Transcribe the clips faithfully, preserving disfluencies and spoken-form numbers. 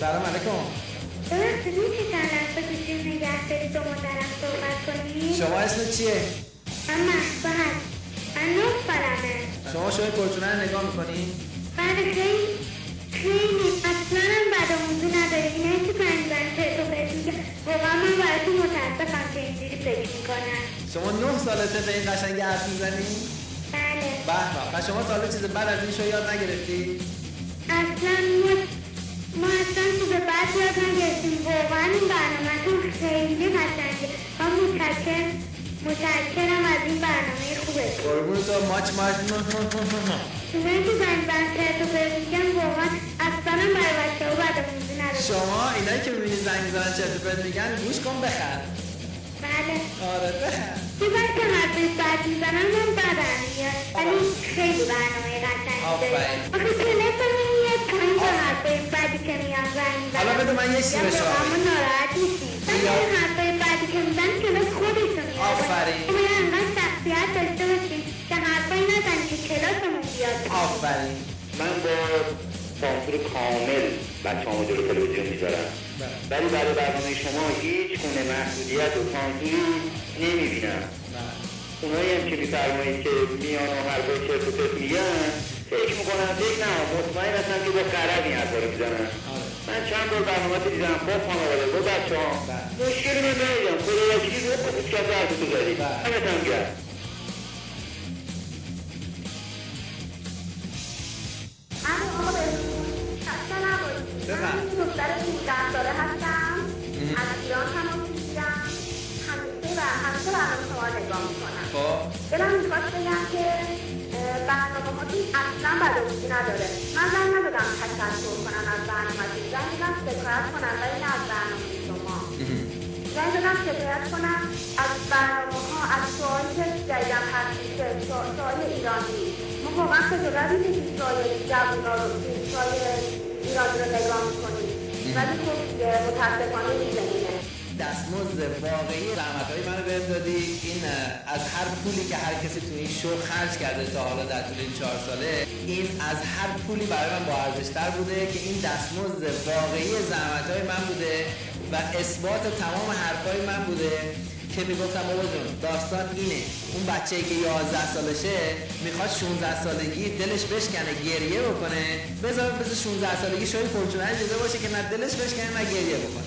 سلام علیکم. درسته میشه چند لحظه کشیم نگه دارید دو مدرم صحبت کنید؟ شما اسم چیه؟ من مصباحت. من نه سالمه. شما شوی پرچونه رو نگاه میکنی؟ بله خیلی خیلی اصلا هم بد و موضوع نداره. اینایی که پنجزن چرت و پرت میگه واقعا من براتون متاسفم که اینجوری فکر میکنن. شما نه سالته به این قشنگی حرف میزنی؟ بله. به به. و شما تا حالا چیز بعد از این شو یاد نگرفتی؟ اصلا ما ما اصلا چیز بعد یاد نگرفتیم. واقعا این برنامه‌تون خیلی قشنگه. من متشکرم متشکرم از این برنامه خوبه. قربون تو ماچ ماچ. اونایی که زنگ زن چرت و پرت میگن واقعا اصلا برای بچه‌ها بد و موضوع نداره. شما اینایی که میبینی زنگ میزنن چرت و پرت میگن گوش کن بخند. بله. آره بخند. یه وقت که حرفی بد میزنن من بدم میاد. ولی خیلی برنامه قشنگی داره. آفرین. آخه تلفن میاد پایین که حرفی بدی که میان زنگ میزنن. حالا بده من یه چیزی به شما بگم. ما ناراحت میشیم. ولی این حرفی بدی که میزنن کلاس خودشون میاد. آفرین. ما باید انقدر شخصیت داشته باشیم که حرفایی نزنیم که کلاسمون بیاد. آفرین. من با سانسور کامل بچه‌هامو جلو تلویزیون میذارم. ولی برای برنامه شما هیچ گونه محدودیت و سانسوری نمیبینم. اونایی هم که میفرمایید که میان و حرفای چرت و پرت میگن فکر میکنم فکر نه مطمئن هستم که با غرض این حرفا رو میزنن. من چند بار برنامه دیدم با خانواده با بچه‌ها مشکلی من ندیدم. خدا وکیلی رو خود کسی حرفتو زدید. همتون گرم. من دختر سیزده ساله هستم. از ایران تماس میگیرم. همیشه و همیشه برنامه شما نگاه میکنم. خب دلم میخواست بگم که برنامه هاتون اصلا بد و موضوع نداره. من زنگ ندادم تشکر کنم از برنامه‌تون. زنگ دادم شکایت کنم ولی نه از برنامه شما. زنگ دادم شکایت کنم از برنامه ها، از سوالی که جدیدن پخش میشه، سوال ایرانی. ما واقعا خجالت می‌کشیم سوال جوونا رو، سوال ایرانی رو نگاه می‌کنیم. ولی خب متاسفانه می‌زنیم. دستمزد واقعی زحمت‌های منو بهم دادی. این از هر پولی که هر کسی تو این شو خرج کرده تا حالا در طول این چهار ساله، این از هر پولی برای من با ارزش‌تر بوده که این دستمزد واقعی زحمت‌های من بوده و اثبات تمام حرفای من بوده که میگفتم بابا جون داستان اینه. اون بچه‌ای که یازده سالشه میخواد شانزده سالگی دلش بشکنه گریه بکنه، بذار بذار شانزده سالگی شوی پرچونه دیده باشه که نه دلش بشکنه نه گریه بکنه.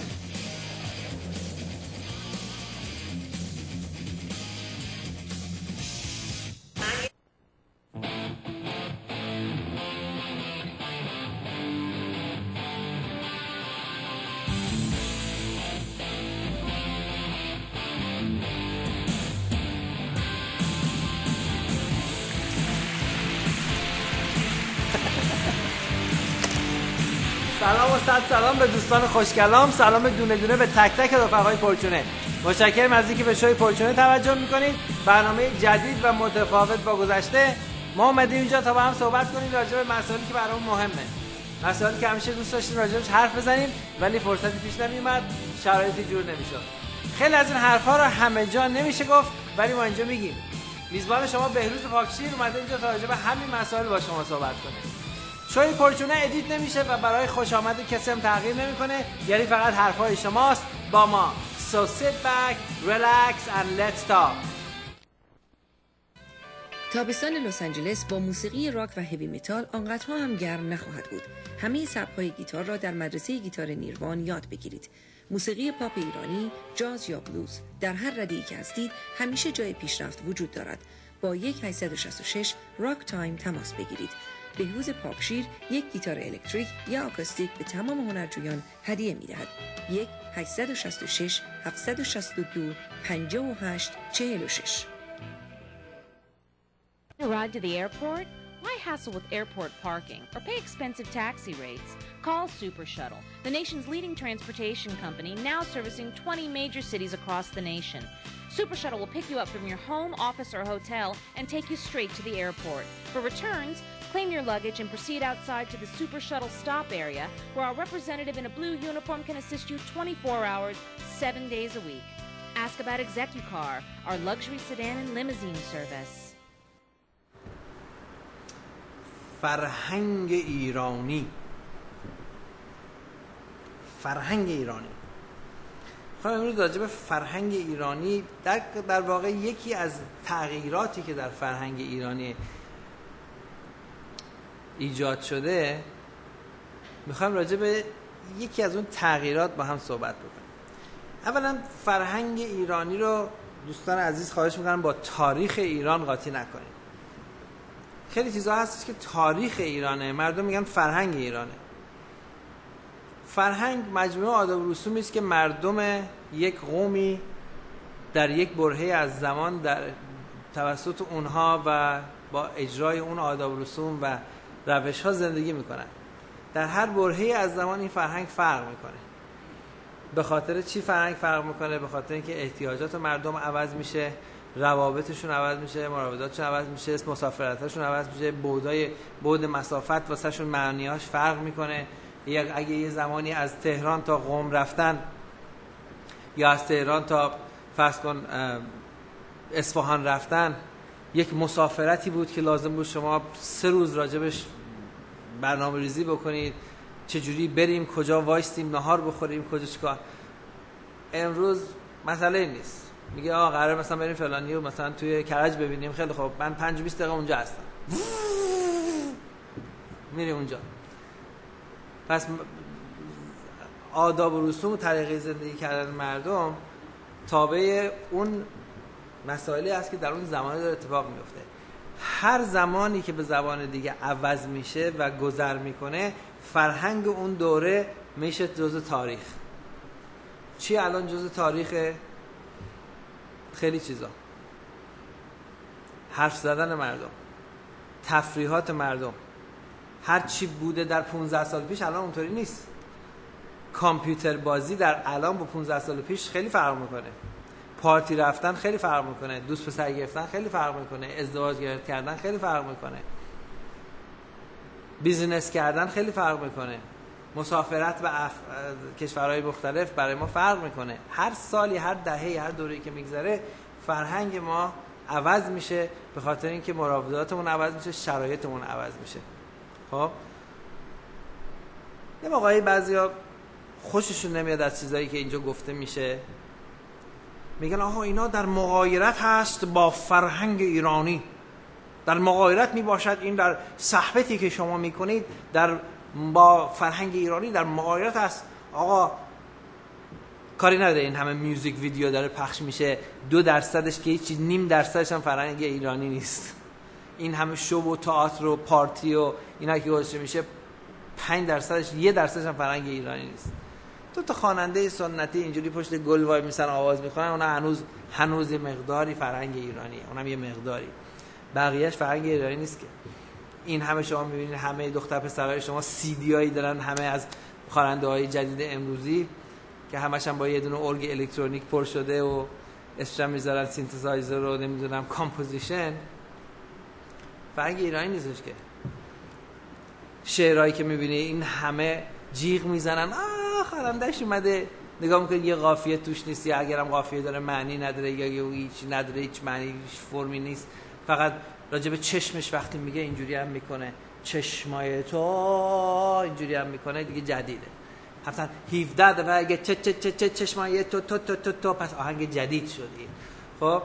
سلام و صد سلام به دوستان خوشگلام. سلام دونه دونه به تک تک رفقای پرچونه. متشکرم از اینکه به شوی پرچونه توجه میکنید. برنامه جدید و متفاوت با گذشته. ما اومدیم اینجا تا با هم صحبت کنیم راجع به مسائلی که برامون مهمه. مسائلی که همیشه دوست داشتیم راجعش حرف بزنیم ولی فرصتی پیش نمیومد، شرایطی جور نمیشد. خیلی از این حرفا رو همه جا نمیشه گفت ولی ما اینجا میگیم. میزبان شما بهروز پاکشیر اومده اینجا تا راجع به همین مسائل با شما صحبت کنه. شوی پرچونه ادیت نمیشه و برای خوش آمد کسی هم تغییر نمیکنه، یعنی فقط حرفای شماست با ما. So sit back, relax and let's talk. تابستان لس آنجلس با موسیقی راک و هیوی متال آنقدرها هم گرم نخواهد بود. همه سبک‌های گیتار را در مدرسه گیتار نیروان یاد بگیرید. موسیقی پاپ ایرانی، جاز یا بلوز، در هر رده‌ای که هستید همیشه جای پیشرفت وجود دارد. با یک هشت شش شش راک تایم تماس بگیرید. بهروز پاکشیر یک گیتار الکتریک یا آکوستیک به تمام هنرجویان هدیه می‌دهد. یک هشت شش شش هفت شش دو پنج هشت چهار شش. Ride to the airport? Why hassle with airport parking or pay expensive taxi rates? Call Super Shuttle, the nation's leading transportation company, now servicing twenty major cities across the nation. Super Shuttle will pick you up from your home, office, or hotel and take you straight to the airport. For returns, claim your luggage and proceed outside to the Super Shuttle stop area, where our representative in a blue uniform can assist you twenty-four hours, seven days a week. Ask about ExecuCar, our luxury sedan and limousine service. فرهنگ ایرانی فرهنگ ایرانی. خب امروز راجع به فرهنگ ایرانی در در واقع یکی از تغییراتی که در فرهنگ ایرانی ایجاد شده، میخوایم راجع به یکی از اون تغییرات با هم صحبت بکنیم. اولا فرهنگ ایرانی رو دوستان عزیز خواهش میکنم با تاریخ ایران قاطی نکنیم. خیلی چیزا هستش که تاریخ ایرانه، مردم میگن فرهنگ ایرانه. فرهنگ مجموعه آداب و رسومی است که مردم یک قومی در یک برهه از زمان در توسط اونها و با اجرای اون آداب و رسوم و روش‌ها زندگی میکنن. در هر برهه از زمان این فرهنگ فرق میکنه. به خاطر چی فرهنگ فرق میکنه؟ به خاطر اینکه احتیاجات مردم عوض میشه، روابطشون عوض میشه، مراوداتشون عوض میشه، مسافرتاشون عوض میشه، بعدای بعد مسافت واسهشون معنیاش فرق میکنه. یک اگه یه زمانی از تهران تا قم رفتن یا از تهران تا فرض کن اصفهان رفتن، یک مسافرتی بود که لازم بود شما سه روز راجبش برنامه ریزی بکنید، چجوری بریم، کجا وایستیم، نهار بخوریم، کجا چیکار. امروز مسئله نیست، میگه آقا قراره مثلا بریم فلانی و مثلا توی کرج ببینیم، خیلی خوب من پنج و بیست دقیقه اونجا هستم، میریم اونجا. پس آداب و رسوم و طریقه زندگی کردن مردم تابع اون مسائلی است که در اون زمانه داره اتفاق میفته. هر زمانی که به زبان دیگه عوض میشه و گذر میکنه، فرهنگ اون دوره میشه جزء تاریخ. چی الان جزء تاریخه؟ خیلی چیزا. حرف زدن مردم، تفریحات مردم، هر چی بوده در پانزده سال پیش الان اونطوری نیست. کامپیوتر بازی در الان با پانزده سال پیش خیلی فرق میکنه. پارتی رفتن خیلی فرق میکنه، دوست پسر گرفتن خیلی فرق میکنه، ازدواج کردن خیلی فرق میکنه، بیزینس کردن خیلی فرق میکنه، مسافرت به اف... کشورهای مختلف برای ما فرق میکنه. هر سالی، هر دهه‌ای، هر دوره‌ای که میگذره فرهنگ ما عوض میشه، به خاطر اینکه مراوداتمون عوض میشه، شرایطمون عوض میشه. خب یه موقعی بعضیا خوششون نمیاد از چیزایی که اینجا گفته میشه، میگن آها اینا در مغایرت هست با فرهنگ ایرانی، در مغایرت میباشد، این در صحبتی که شما میکنید در با فرهنگ ایرانی در مغایرت هست. آقا کاری نداره این همه میوزیک ویدیو داره پخش میشه، دو درصدش که هیچی، نیم درصدش هم فرهنگ ایرانی نیست. این همه شو و تئاتر و پارتی و اینا که گذاشته میشه، پنج درصدش، یک درصدش هم فرهنگ ایرانی نیست. دو تا خواننده سنتی اینجوری پشت گل وای میسن آواز میخونن، اونا هنوز هنوز یه مقداری فرهنگ ایرانیه، اونم یه مقداری، بقیه‌اش فرهنگ ایرانی نیست. که این همه شما میبینید همه دختر پسرای شما سی دی هایی دارن، همه از خواننده های جدید امروزی که همش هم با یه دونه ارگ الکترونیک پر شده و اسمش هم میذارن سینتزایزر رو نمیدونم کامپوزیشن. فرهنگ ایرانی نیستش. که شعرهایی که میبینی این همه جیغ میزنن، آه خواننده‌اش اومده، نگاه میکنی یه قافیه توش نیست، یا اگرم قافیه داره معنی نداره، یا هیچ نداره، هیچ معنی، هیچ فرمی نیست، فقط راجع به چشمش وقتی میگه اینجوری هم میکنه، چشمای تو اینجوری هم میکنه، دیگه جدیده. مثلا هفده دفعه اگه چه چه چه چه چشمای تو تو تو تو تو پس آهنگ جدید شدی. خب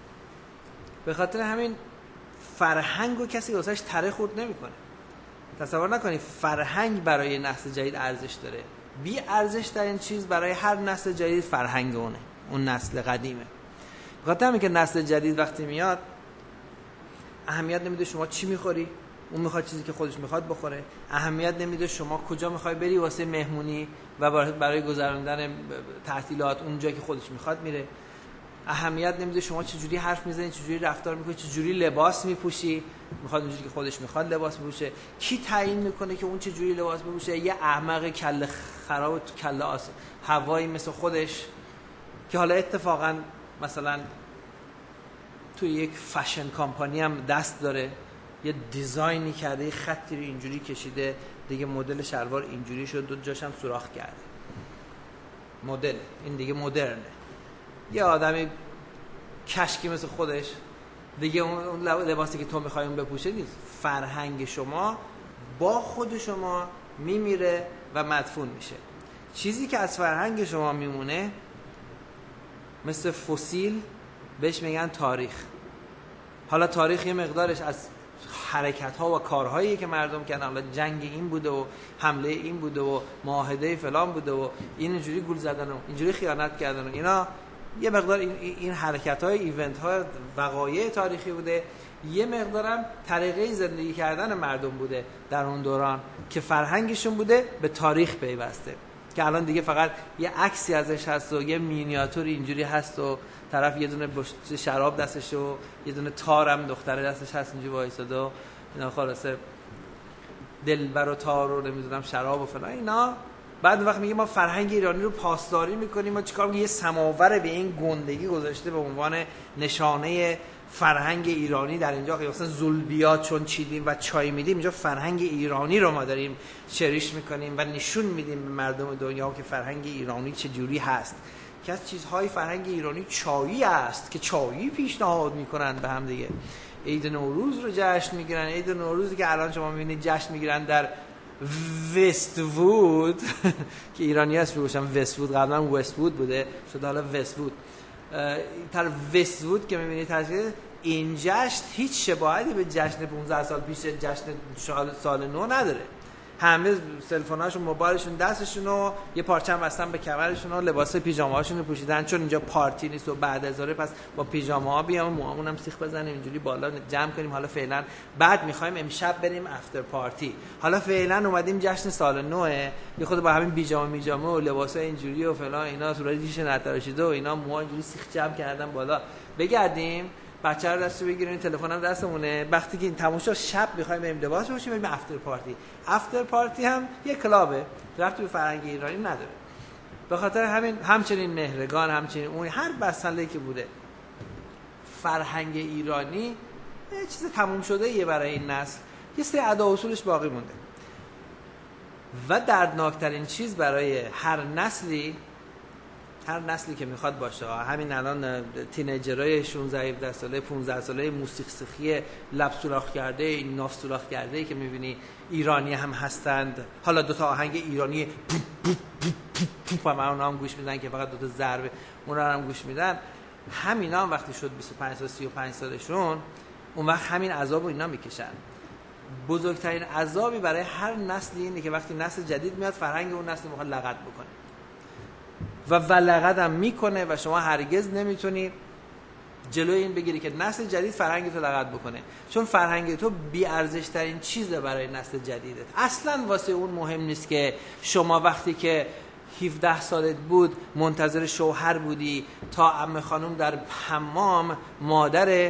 به خاطر همین فرهنگو کسی واسش تره خورد نمیکنه. تصور نکنید فرهنگ برای نسل جدید ارزش داره. بی ارزش در این چیز برای هر نسل جدید فرهنگ اونه، اون نسل قدیمه. به خاطر همین که نسل جدید وقتی میاد اهمیت نمیده شما چی میخوری، اون میخواد چیزی که خودش میخواد بخوره. اهمیت نمیده شما کجا میخوای بری واسه مهمونی و برای گذراندن تعطیلات، اونجا که خودش میخواد میره. اهمیت نمیده شما چجوری حرف میزنی، چجوری رفتار میکنی، چجوری لباس میپوشی، میخواد اونجوری که خودش میخواد لباس بپوشه. کی تعیین میکنه که اون چجوری لباس بپوشه؟ یه احمق کله خراب و کله آس هوایی مثل خودش که حالا اتفاقا مثلا توی یک فشن کمپانی هم دست داره، یه دیزاینی کرده، یه خطی رو اینجوری کشیده، دیگه مدل شلوار اینجوری شد، دو جاش هم سوراخ کرده، مدل این دیگه مدرنه. یه آدمی کشکی مثل خودش دیگه اون لباسی که تو میخوای اون بپوشه نیست. فرهنگ شما با خود شما میمیره و مدفون میشه. چیزی که از فرهنگ شما میمونه مثل فسیل بهش میگن تاریخ. حالا تاریخ یه مقدارش از حرکت ها و کارهایی که مردم کردن، حالا جنگ این بوده و حمله این بوده و معاهده فلان بوده و این اینجوری گول زدن و اینجوری خیانت کردن و اینا، یه مقدار این, این حرکت های ایونت ها وقایع تاریخی بوده. یه مقدارم طریقه زندگی کردن مردم بوده در اون دوران که فرهنگشون بوده به تاریخ پیوسته، که الان دیگه فقط یه عکسی ازش هست و یه مینیاتور اینجوری هست و طرف یه دونه شراب دستش و یه دونه تارم دختره دستش هست اینجوری وایساده و اینا، خلاصه دلبر و تار و نمیدونم شراب و فلان اینا. بعد وقت میگه ما فرهنگ ایرانی رو پاسداری میکنیم، ما چیکار میگه؟ یه سماور به این گندگی گذاشته به عنوان نشانه فرهنگ ایرانی در اینجا، که مثلا زولبیا چون چیدیم و چای میدیم، اینجا فرهنگ ایرانی رو ما داریم چریش میکنیم و نشون میدیم به مردم دنیا که فرهنگ ایرانی چه جوری هست. که از چیزهای فرهنگ ایرانی چایی است که چایی پیشنهاد میکنن به هم دیگه. عید نوروز رو جشن میگیرن، عید نوروزی که الان شما میبینید جشن میگیرن در وست وود که ایرانی هست میگوشن وست وود، قبلا وست وود بوده شده حالا وست وود. در وست وود که میبینید تشکیل این جشن هیچ شباهتی به جشن پانزده سال پیش جشن سال نو نداره. همه سلفوناشون موبایلشون دستشون و یه پارچه بستن به کمرشون و لباس پیژامه‌هاشون رو پوشیدن، چون اینجا پارتی نیست و بعد از ظهر پس با پیژامه‌ها بیام موامون هم سیخ بزنیم اینجوری بالا جمع کنیم. حالا فعلا بعد می‌خوایم امشب بریم افتر پارتی. حالا فعلا اومدیم جشن سال نوه، یه خود با همین پیژامه میجامه و لباسای اینجوری و فلان اینا، صورت ریش نتراشیده و اینا، موها اینجوری سیخ جمع کردن بالا، بگردیم بچه رو دستو بگیریم، تلفنم دستمونه، وقتی که این تموم شد شب می‌خوایم بریم لباس بپوشیم بریم افتر پارتی. افتر پارتی هم یه کلابه، ربطی به فرهنگ ایرانی نداره. به خاطر همین همچنین مهرگان، همچنین اون هر بسنده که بوده، فرهنگ ایرانی یه چیز تموم شده یه برای این نسل، یه سری ادا اصولش باقی مونده. و دردناکترین چیز برای هر نسلی، هر نسلی که میخواد باشه، همین الان تینیجرای شانزده هفده ساله پانزده ساله موسیقی سخی لب سوراخ کرده، این ناف سوراخ کرده که میبینی ایرانی هم هستند، حالا دو تا آهنگ ایرانی پوپ پوپ پوپ پوپ هم اونا هم گوش میدن که فقط دو تا ضربه اونا هم گوش میدن. همینا هم وقتی شد بیست و پنج سال سی و پنج سالشون، اون وقت همین عذابو اینا میکشن. بزرگترین عذابی برای هر نسلی اینه که وقتی نسل جدید میاد فرهنگ اون نسل میخواد لغت بکنه و ولغت هم میکنه و شما هرگز نمیتونی جلوی این بگیری که نسل جدید فرهنگ تو لغت بکنه، چون فرهنگ تو بی ارزش ترین چیزه برای نسل جدیدت. اصلا واسه اون مهم نیست که شما وقتی که هفده سالت بود منتظر شوهر بودی تا عمه خانم در حمام مادر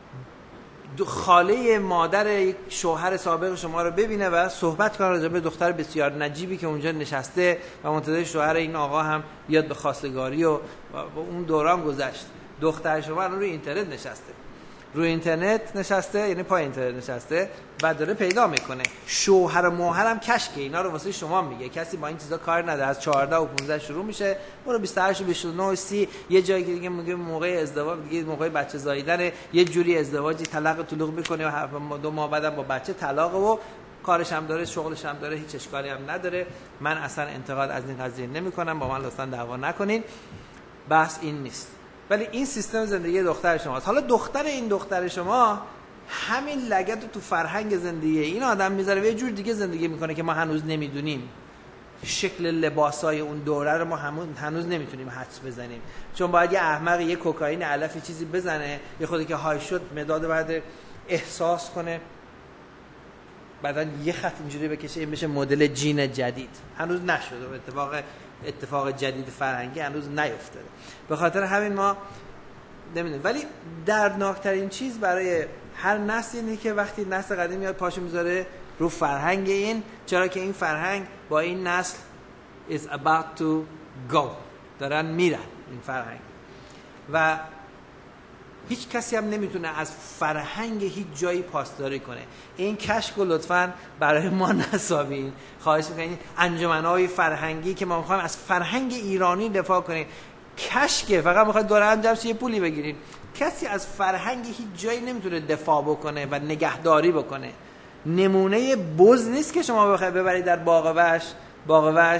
خاله مادر شوهر سابق شما رو ببینه و صحبت کنه راجع به دختر بسیار نجیبی که اونجا نشسته و منتظر شوهر این آقا هم بیاد به خواستگاری و, و اون دوران گذشت. دختر شما الان روی اینترنت نشسته، روی اینترنت نشسته یعنی پای اینترنت نشسته، بعد داره پیدا میکنه. شوهر و موهرم کشکه اینا رو واسه شما میگه، کسی با این چیزا کار نداره. از چهارده و پانزده شروع میشه، برو بیست و هشت و بیست و نه و سی یه جایی که دیگه میگه موقع ازدواج، دیگه موقع بچه زاییدن، یه جوری ازدواجی طلاق طلوق میکنه و دو ماه بعدم با بچه طلاق و کارش هم داره، شغلش هم داره، هیچ اشکالی هم نداره. من اصلا انتقاد از این قضیه نمیکنم، با من لطفا دعوا نکنین، بحث این نیست. ولی این سیستم زندگی دختر شماست. حالا دختر این دختر شما همین لگد رو تو فرهنگ زندگی این آدم میذاره و یه جور دیگه زندگی میکنه که ما هنوز نمیدونیم. شکل لباسای اون دوره رو ما هنوز نمیتونیم حدس بزنیم، چون باید یه احمق یه کوکائین علفی چیزی بزنه، یه خودی که های شد مداد بعد احساس کنه، بعدا یه خط اینجوری بکشه این بشه مدل جین جدید. هنوز نشده و اتفاق اتفاق جدید فرهنگی هنوز نیفتاده. به خاطر همین ما نمیدونیم. ولی دردناکترین چیز برای هر نسل اینه که وقتی نسل قدیم میاد پاشو میذاره رو فرهنگ این، چرا که این فرهنگ با این نسل is about to go، دارن میرن این فرهنگ و هیچ کسی هم نمیتونه از فرهنگ هیچ جایی پاسداری کنه. این کشف رو لطفاً برای ما نسابین، خواهش میکنین. انجمنهای فرهنگی که ما میخوایم از فرهنگ ایرانی دفاع کنیم، کشکه فقط میخواید دوره هم جمع یه پولی بگیرین. کسی از فرهنگ هیچ جایی نمیتونه دفاع بکنه و نگهداری بکنه. نمونه بز نیست که شما بخواید ببرید در باغ وحش، باغ وحش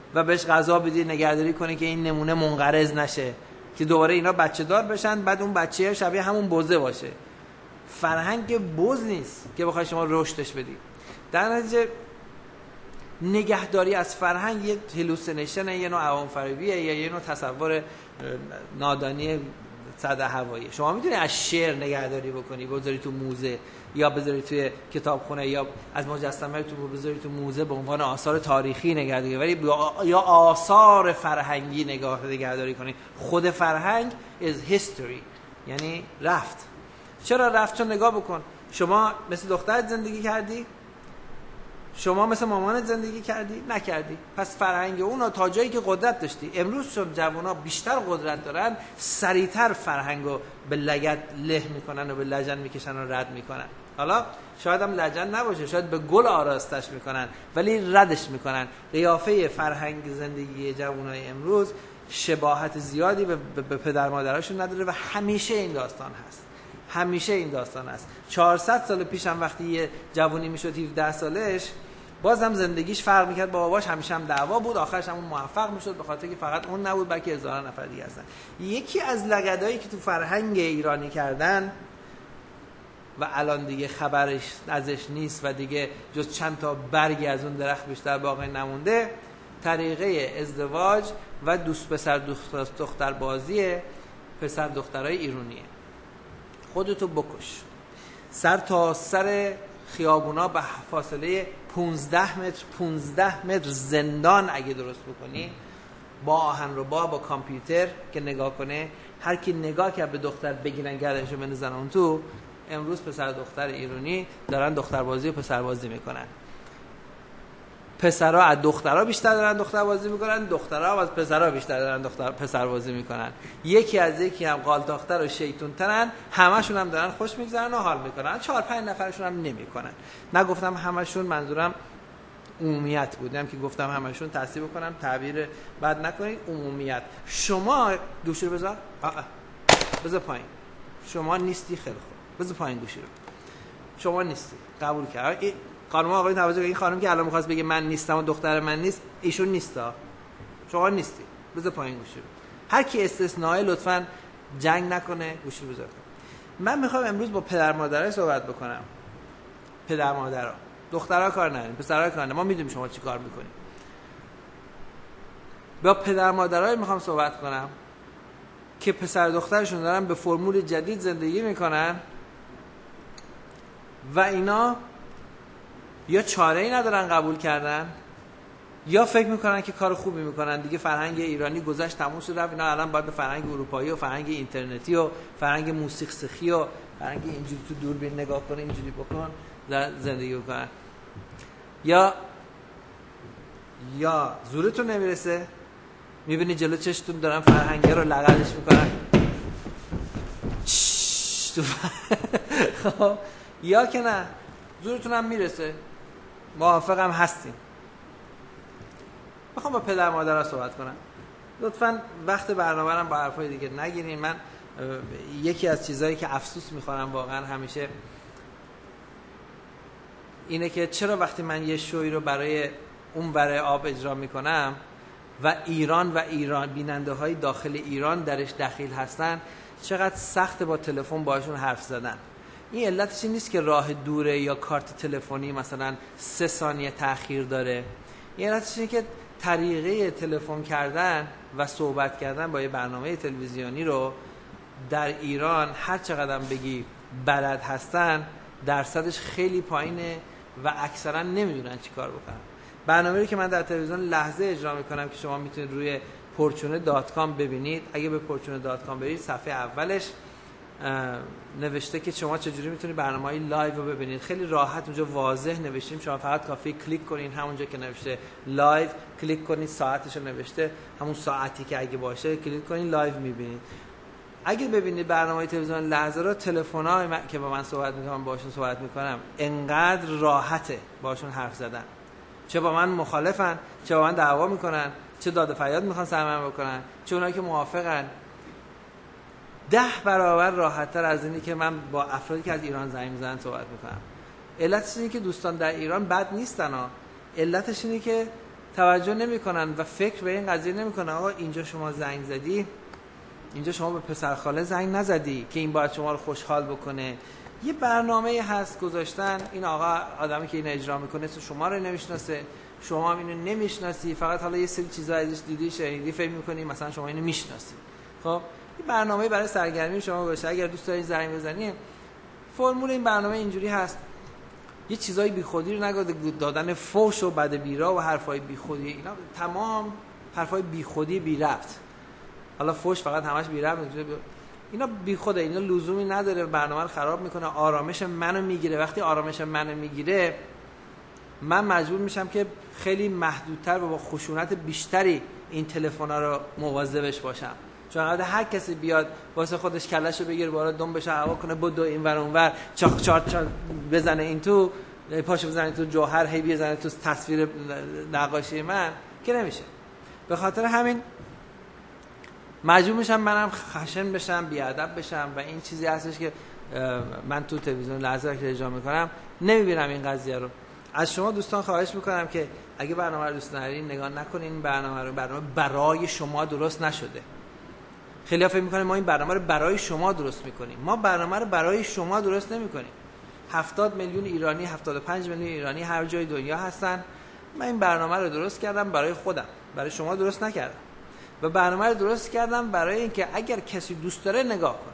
و بهش غذا بدی، نگهداری کنی که این نمونه منقرض نشه، که دوباره اینا بچه دار بشن، بعد اون بچه شبیه همون بزه باشه. فرهنگ بز نیست که بخوای شما رشدش بدی. در نتیجه نگهداری از فرهنگ یه هلوسینیشن، یه نوع عوام فریبیه، یا یه نوع تصور نادانی صد هوایی. شما میتونی از شعر نگهداری بکنی، بذاری تو موزه یا بذاری توی کتابخونه، یا از مجسمه تو بذاری تو موزه به عنوان آثار تاریخی نگهداری، ولی یا آثار فرهنگی نگاه نگهداری کنی. خود فرهنگ is history، یعنی رفت. چرا رفت؟ چون نگاه بکن، شما مثل دخترت زندگی کردی، شما مثل مامانت زندگی کردی؟ نکردی. پس فرهنگ اونا تا جایی که قدرت داشتی. امروز چون جوانا بیشتر قدرت دارن، سریعتر فرهنگو به لگد له میکنن و به لجن میکشن و رد میکنن. حالا شاید هم لجن نباشه، شاید به گل آراستش میکنن، ولی ردش میکنن. قیافه فرهنگ زندگی جوانای امروز شباهت زیادی به, به پدر مادراشون نداره و همیشه این داستان هست. همیشه این داستان هست. چهارصد سال پیش هم وقتی یه جوونی میشد هفده سالش، باز هم زندگیش فرق میکرد با باباش، همیشه هم دعوا بود، آخرش هم اون موفق میشد، به خاطر که فقط اون نبود بلکه هزاران نفر دیگه هستن. یکی از لگدایی که تو فرهنگ ایرانی کردن و الان دیگه خبرش ازش نیست و دیگه جز چند تا برگی از اون درخت بیشتر باقی نمونده، طریقه ازدواج و دوست پسر دوست دختر بازی پسر دخترای ایرانیه. خودتو بکش. سر تا سر خیابونا به فاصله پونزده متر پونزده متر زندان اگه درست بکنی، با آهنربا، با کامپیوتر که نگاه کنه، هر کی نگاه که به دختر بگیرن گردنشو بندازن اون تو. امروز پسر دختر ایرانی دارن دختربازی و پسربازی میکنن. پسرها از دخترها بیشتر دارن دختربازی میکنن، دخترها از پسرها بیشتر دارن دختر پسربازی میکنن. یکی از یکی هم قالتاختر و شیطونترن، همشون هم دارن خوش میگذرن و حال میکنن. چهار پنج نفرشون هم نمیکنن. نگفتم همشون، منظورم عمومیت بودم که گفتم همشون، تصحیح بکنم، تعبیر بد نکنید، عمومیت. شما گوشی رو بذار، بذار پایین. شما نیستی، خیلی خوب، بذار پایین گوشی رو. شما نیستی، قبول کرد. خانم آقای توجه، این خانم که الان می‌خواست بگه من نیستم و دختر من نیست، ایشون نیستا، شما نیستی، بذار پایین گوشی رو. هر کی استثنایی لطفاً جنگ نکنه، گوشی رو بذار. من میخوام امروز با پدر مادرها صحبت بکنم. پدر مادرها، دخترها کار نداریم، پسرها کار نداریم، ما میدونیم شما چی کار میکنید. با پدر مادرها میخوام صحبت کنم که پسر دخترشون دارن به فرمول جدید زندگی میکنن و اینا یا چاره‌ای ندارن قبول کردن، یا فکر میکنن که کار خوبی میکنن دیگه. فرهنگ ایرانی گذشت، تموم شد، رفت. اینا الان باید به فرهنگ اروپایی و فرهنگ اینترنتی و فرهنگ موسیقی سخی و فرهنگ اینجوری تو دوربین نگاه کنه، اینجوری بکن، زندگی بکنن. یا یا زورتون نمیرسه، میبینی جلو چشتون دارن فرهنگه رو لغزش میکنن، خب یا که نه زورتون هم میرسه، موافقم هستیم. میخوام با پدر مادرها صحبت کنم. لطفاً وقت برنامه رو با حرفای دیگه نگیرین. من یکی از چیزایی که افسوس میخورم واقعا همیشه اینه که چرا وقتی من یه شوی رو برای اون ور آب اجرا میکنم و ایران و ایران بیننده های داخل ایران درش دخیل هستن، چقدر سخت با تلفن باشون حرف زدن. این علتش این نیست که راه دوره یا کارت تلفنی مثلا سه ثانیه تأخیر داره. این علتش اینه که طریقه تلفن کردن و صحبت کردن با یه برنامه تلویزیونی رو در ایران هر چقدر بگی بلد هستن، درصدش خیلی پایینه و اکثرا نمیدونن چی کار بکنن. برنامه‌ای که من در تلویزیون لحظه اجرا میکنم که شما میتونید روی پورچونه دات کام ببینید. اگه به پورچونه دات کام برید، صفحه اولش نوشته که شما چجوری میتونید برنامه‌های لایو رو ببینید. خیلی راحت اونجا واضح نوشتیم، شما فقط کافی کلیک کنین همونجا که نوشته لایو، کلیک کنید، ساعتش رو نوشته، همون ساعتی که اگه باشه کلیک کنید، لایو میبینید. اگه ببینید برنامه تلویزیون لحظه رو، تلفن‌های که با من صحبت میکنم باشون صحبت میکنم، انقدر راحته باشون حرف زدن. چه با من مخالفن، چه با من دعوا میکنن، چه داد و فریاد میخوان سر من بکنن، چه اونایی که موافقن. ده برابر راحت‌تر از اینی که من با افرادی که از ایران زنگ میزنن صحبت میکنم. علتش اینه که دوستان در ایران بد نیستن ها. علتش اینه که توجه نمیکنن و فکر به این قضیه نمیکنن آقا اینجا شما زنگ زدی، اینجا شما به پسر خاله زنگ نزدی که این باید شما رو خوشحال بکنه. یه برنامه هست گذاشتن، این آقا آدمی که این اجرا میکنه تو شما رو نمیشناسه، شما هم اینو نمیشناسی، فقط حالا یه سری چیزا ازش دیدی شنیدی فکر میکنی مثلا شما اینو میشناسی. خب این برنامه برای سرگرمی شما باشه. اگر دوست دارید زنگ بزنید، فرمول این برنامه اینجوری هست: یه چیزای بیخودی رو نگو، دادن فوش و بد بیرا و حرفای بیخودی، اینا تمام حرفای بیخودی بی ربط. حالا فوش فقط همش بی ربط، اینا بیخوده، اینا لزومی نداره، برنامه رو خراب میکنه، آرامش منو میگیره. وقتی آرامش منو میگیره من مجبور میشم که خیلی محدودتر و با خشونت بیشتری این تلفن‌ها رو مواظبش باشم، چون اگه هر کسی بیاد واسه خودش کلهشو بگیره بالا دم بشه هوا کنه بدو این ور اون ور چاق چاق چاق بزنه این تو پاشو بزنه تو جوهر هی بزنه تو تصویر نقاشی من که نمیشه. به خاطر همین مجبور میشم منم خشن بشم، بیادب بشم و این چیزی هستش که من تو تلویزیون لحظه که اجرا میکنم نمیبینم این قضیه رو. از شما دوستان خواهش میکنم که اگه برنامه رو دوست ندارین نگاه نکنین. این برنامه رو برنامه برای شما درست نشده. خیلی ها فکر میکنن ما این برنامه رو برای شما درست میکنیم. ما برنامه رو برای شما درست نمیکنیم. هفتاد میلیون ایرانی، هفتاد و پنج میلیون ایرانی هر جای دنیا هستن. من این برنامه رو درست کردم برای خودم، برای شما درست نکردم. و برنامه رو درست کردم برای اینکه اگر کسی دوست داره نگاه کنه.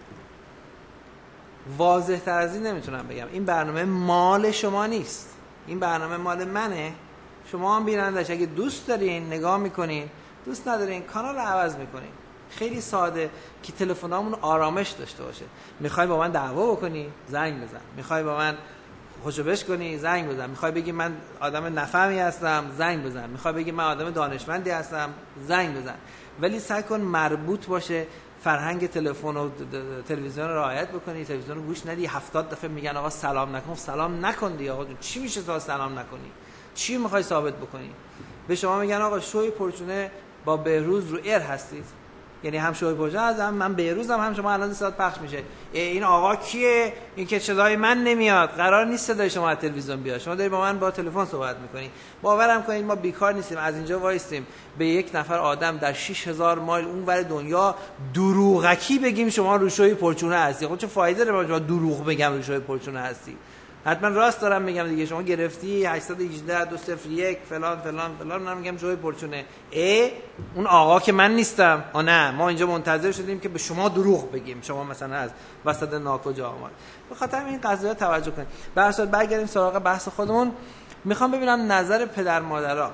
واضح تر از این نمیتونم بگم. این برنامه مال شما نیست، این برنامه مال منه. شما هم بینندش اگه دوست دارین نگاه میکنین، دوست ندارین کانال رو عوض میکنین. خیلی ساده که تلفنامون آرامش داشته باشه. میخوای با من دعوا بکنی زنگ بزن، میخوای با من خوشوبش کنی زنگ بزن، میخوای بگی من آدم نفهمی هستم زنگ بزن، میخوای بگی من آدم دانشمندی هستم زنگ بزن. ولی سعی کن مربوط باشه، فرهنگ تلفن و تلویزیون رو رعایت بکنی، تلویزیون رو گوش ندی. هفتاد دفعه میگن آقا سلام نکن، سلام نکن دیگه. آقا چی میشه تا سلام نکنی؟ چی میخوای ثابت بکنی؟ به شما میگن آقا شوی پرچونه با بهروز رو ایر هستید، یعنی هم شوی پرچونه از هم من بهروزم، هم شما الان ساعت پخش میشه. این آقا کیه؟ این که صدای من نمیاد. قرار نیست صدای شما از تلویزیون بیاد، شما داری با من با تلفن صحبت میکنی. باورم کنید ما بیکار نیستیم، از اینجا وایستیم به یک نفر آدم در شش هزار مایل اونور دنیا دروغکی بگیم شما رو شوی پرچونه هستی. خب چه فایده داره ما دروغ بگم رو شوی پرچونه هستی؟ حتما راست دارم میگم دیگه. شما گرفتی هشتصد و هجده دو صفر یک فلان فلان فلان، من میگم جوی پرچونه. ای اون آقا که من نیستم. آ نه، ما اینجا منتظر شدیم که به شما دروغ بگیم، شما مثلا از وسط ناکجا آمد. به خاطر این قضیه توجه کنید. به هر صورت برگردیم سراغ بحث خودمون. میخوام ببینم نظر پدر مادرها،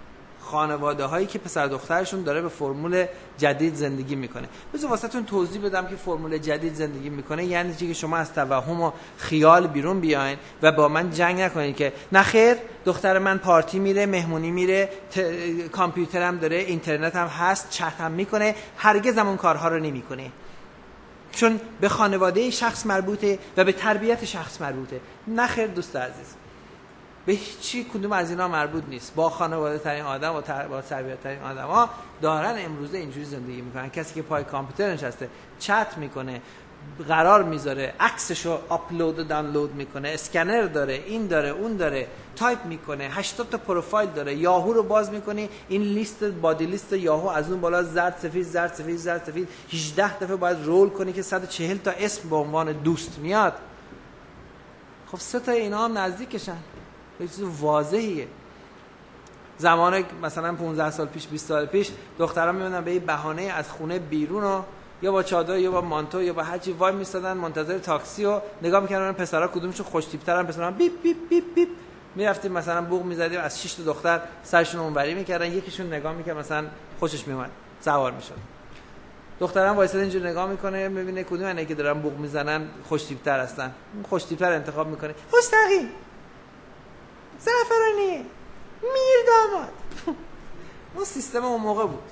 خانواده هایی که پسر دخترشون داره به فرمول جدید زندگی میکنه. بذار واسهتون توضیح بدم که فرمول جدید زندگی میکنه یعنی چی، که شما از توهم و خیال بیرون بیاین و با من جنگ نکنین که نخیر دختر من پارتی میره، مهمونی میره، کامپیوترم داره، اینترنت هم هست، چت هم میکنه. هرگز هم اون کارها رو نمیکنه، چون به خانواده شخص مربوطه و به تربیت شخص مربوطه. نخیر دوست عزیز، به هیچی کدوم از اینا مربوط نیست. با خانواده ترین آدم و تر... با تربیت ترین آدم ها دارن امروزه اینجوری زندگی میکنن. کسی که پای کامپیوتر نشسته چت میکنه، قرار میذاره، عکسشو آپلود و دانلود میکنه، اسکنر داره، این داره، اون داره، تایپ میکنه، هشتاد تا پروفایل داره. یاهو رو باز میکنی، این لیست بادی لیست یاهو از اون بالا زرد سفید زرد سفید زرد سفید هجده دفعه باید رول کنی که صد و چهل تا اسم به عنوان دوست میاد. خب سه تا اینا هم نزدیکشن، یه چیز واضحیه. زمان مثلا پانزده سال پیش، بیست سال پیش دخترها میمونن به یه بهانه از خونه بیرون و یا با چادر یا با مانتو یا با هر چی وای میستادن منتظر تاکسی و نگاه میکردن پسرا کدومشون خوش تیپ‌ترن. پسرا بیپ بیپ بیپ بیپ میرفتیم مثلا بوق میزدیم، از شش تا دختر سرشون اونوری میکردن، یکیشون نگاه میکرد مثلا خوشش میومد سوار میشد. دخترم وایساد اینجوری نگاه میکنه، میبینه کدوم اینایی که دارن بوق میزنن خوش تیپ‌تر هستن، خوش تیپ‌تر انتخاب میکنه. مستقیم زعفرانی میر داماد. اون سیستم اون موقع بود.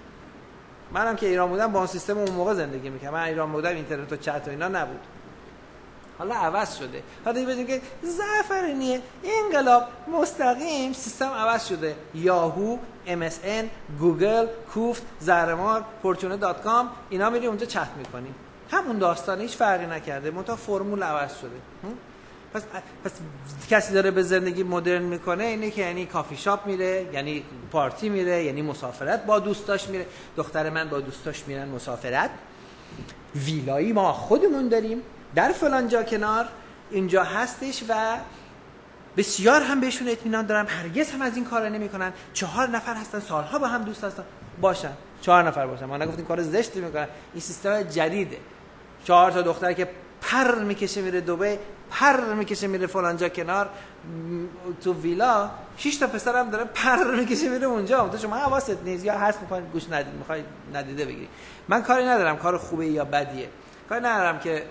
منم که ایران بودم با اون سیستم اون موقع زندگی میکردم. من ایران بودم اینترنت و چت و اینا نبود. حالا عوض شده. حالا دیگه بگیم که زعفرانی انقلاب مستقیم سیستم عوض شده. یاهو، ام اس ان، گوگل، کوفت، زهرمار، پورچونه دات کام اینا میری اونجا چت میکنی. همون داستان هیچ فرقی نکرده. منتها فرمول عوض شده. پس پس کسی داره به زندگی مدرن میکنه اینه که یعنی کافی شاپ میره، یعنی پارتی میره، یعنی مسافرت با دوستاش میره. دختر من با دوستاش میرن مسافرت، ویلایی ما خودمون داریم در فلان جا کنار اینجا هستش و بسیار هم بهشون اطمینان دارم، هرگز هم از این کارا نمیکنن. چهار نفر هستن سالها با هم دوست هستن، باشن چهار نفر باشن، ما نگفتیم کار زشتی میکنن. این سیستم جدیده، چهار تا دختر که پر میکشه میره دبی، پر میکشه میره فلان جا کنار تو ویلا، شش تا پسر هم داره پر میکشه میره اونجا. تو شما حواست نیست یا هست میخواید گوش ندید، میخواید ندیده بگیری. من کاری ندارم کار خوبه یا بدیه، کاری ندارم که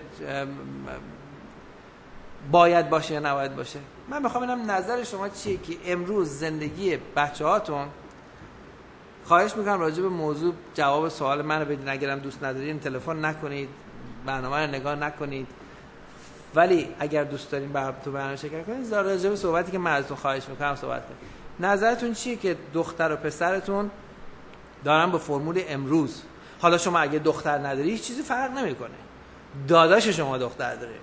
باید باشه یا نباید باشه. من میخوام ببینم نظر شما چیه که امروز زندگی بچه‌هاتون، خواهش میکنم راجع به موضوع جواب سوال منو بدین. اگرم دوست ندارین تلفن نکنید، برنامه رو نگاه نکنید، ولی اگر دوست دارین بر تو برنامه شرکت کنید، راجع به صحبتی که من ازتون خواهش میکنم صحبت کنید. نظرتون چیه که دختر و پسرتون دارن به فرمول امروز؟ حالا شما اگه دختر نداری هیچ چیزی فرق نمیکنه، داداش شما دختر داره،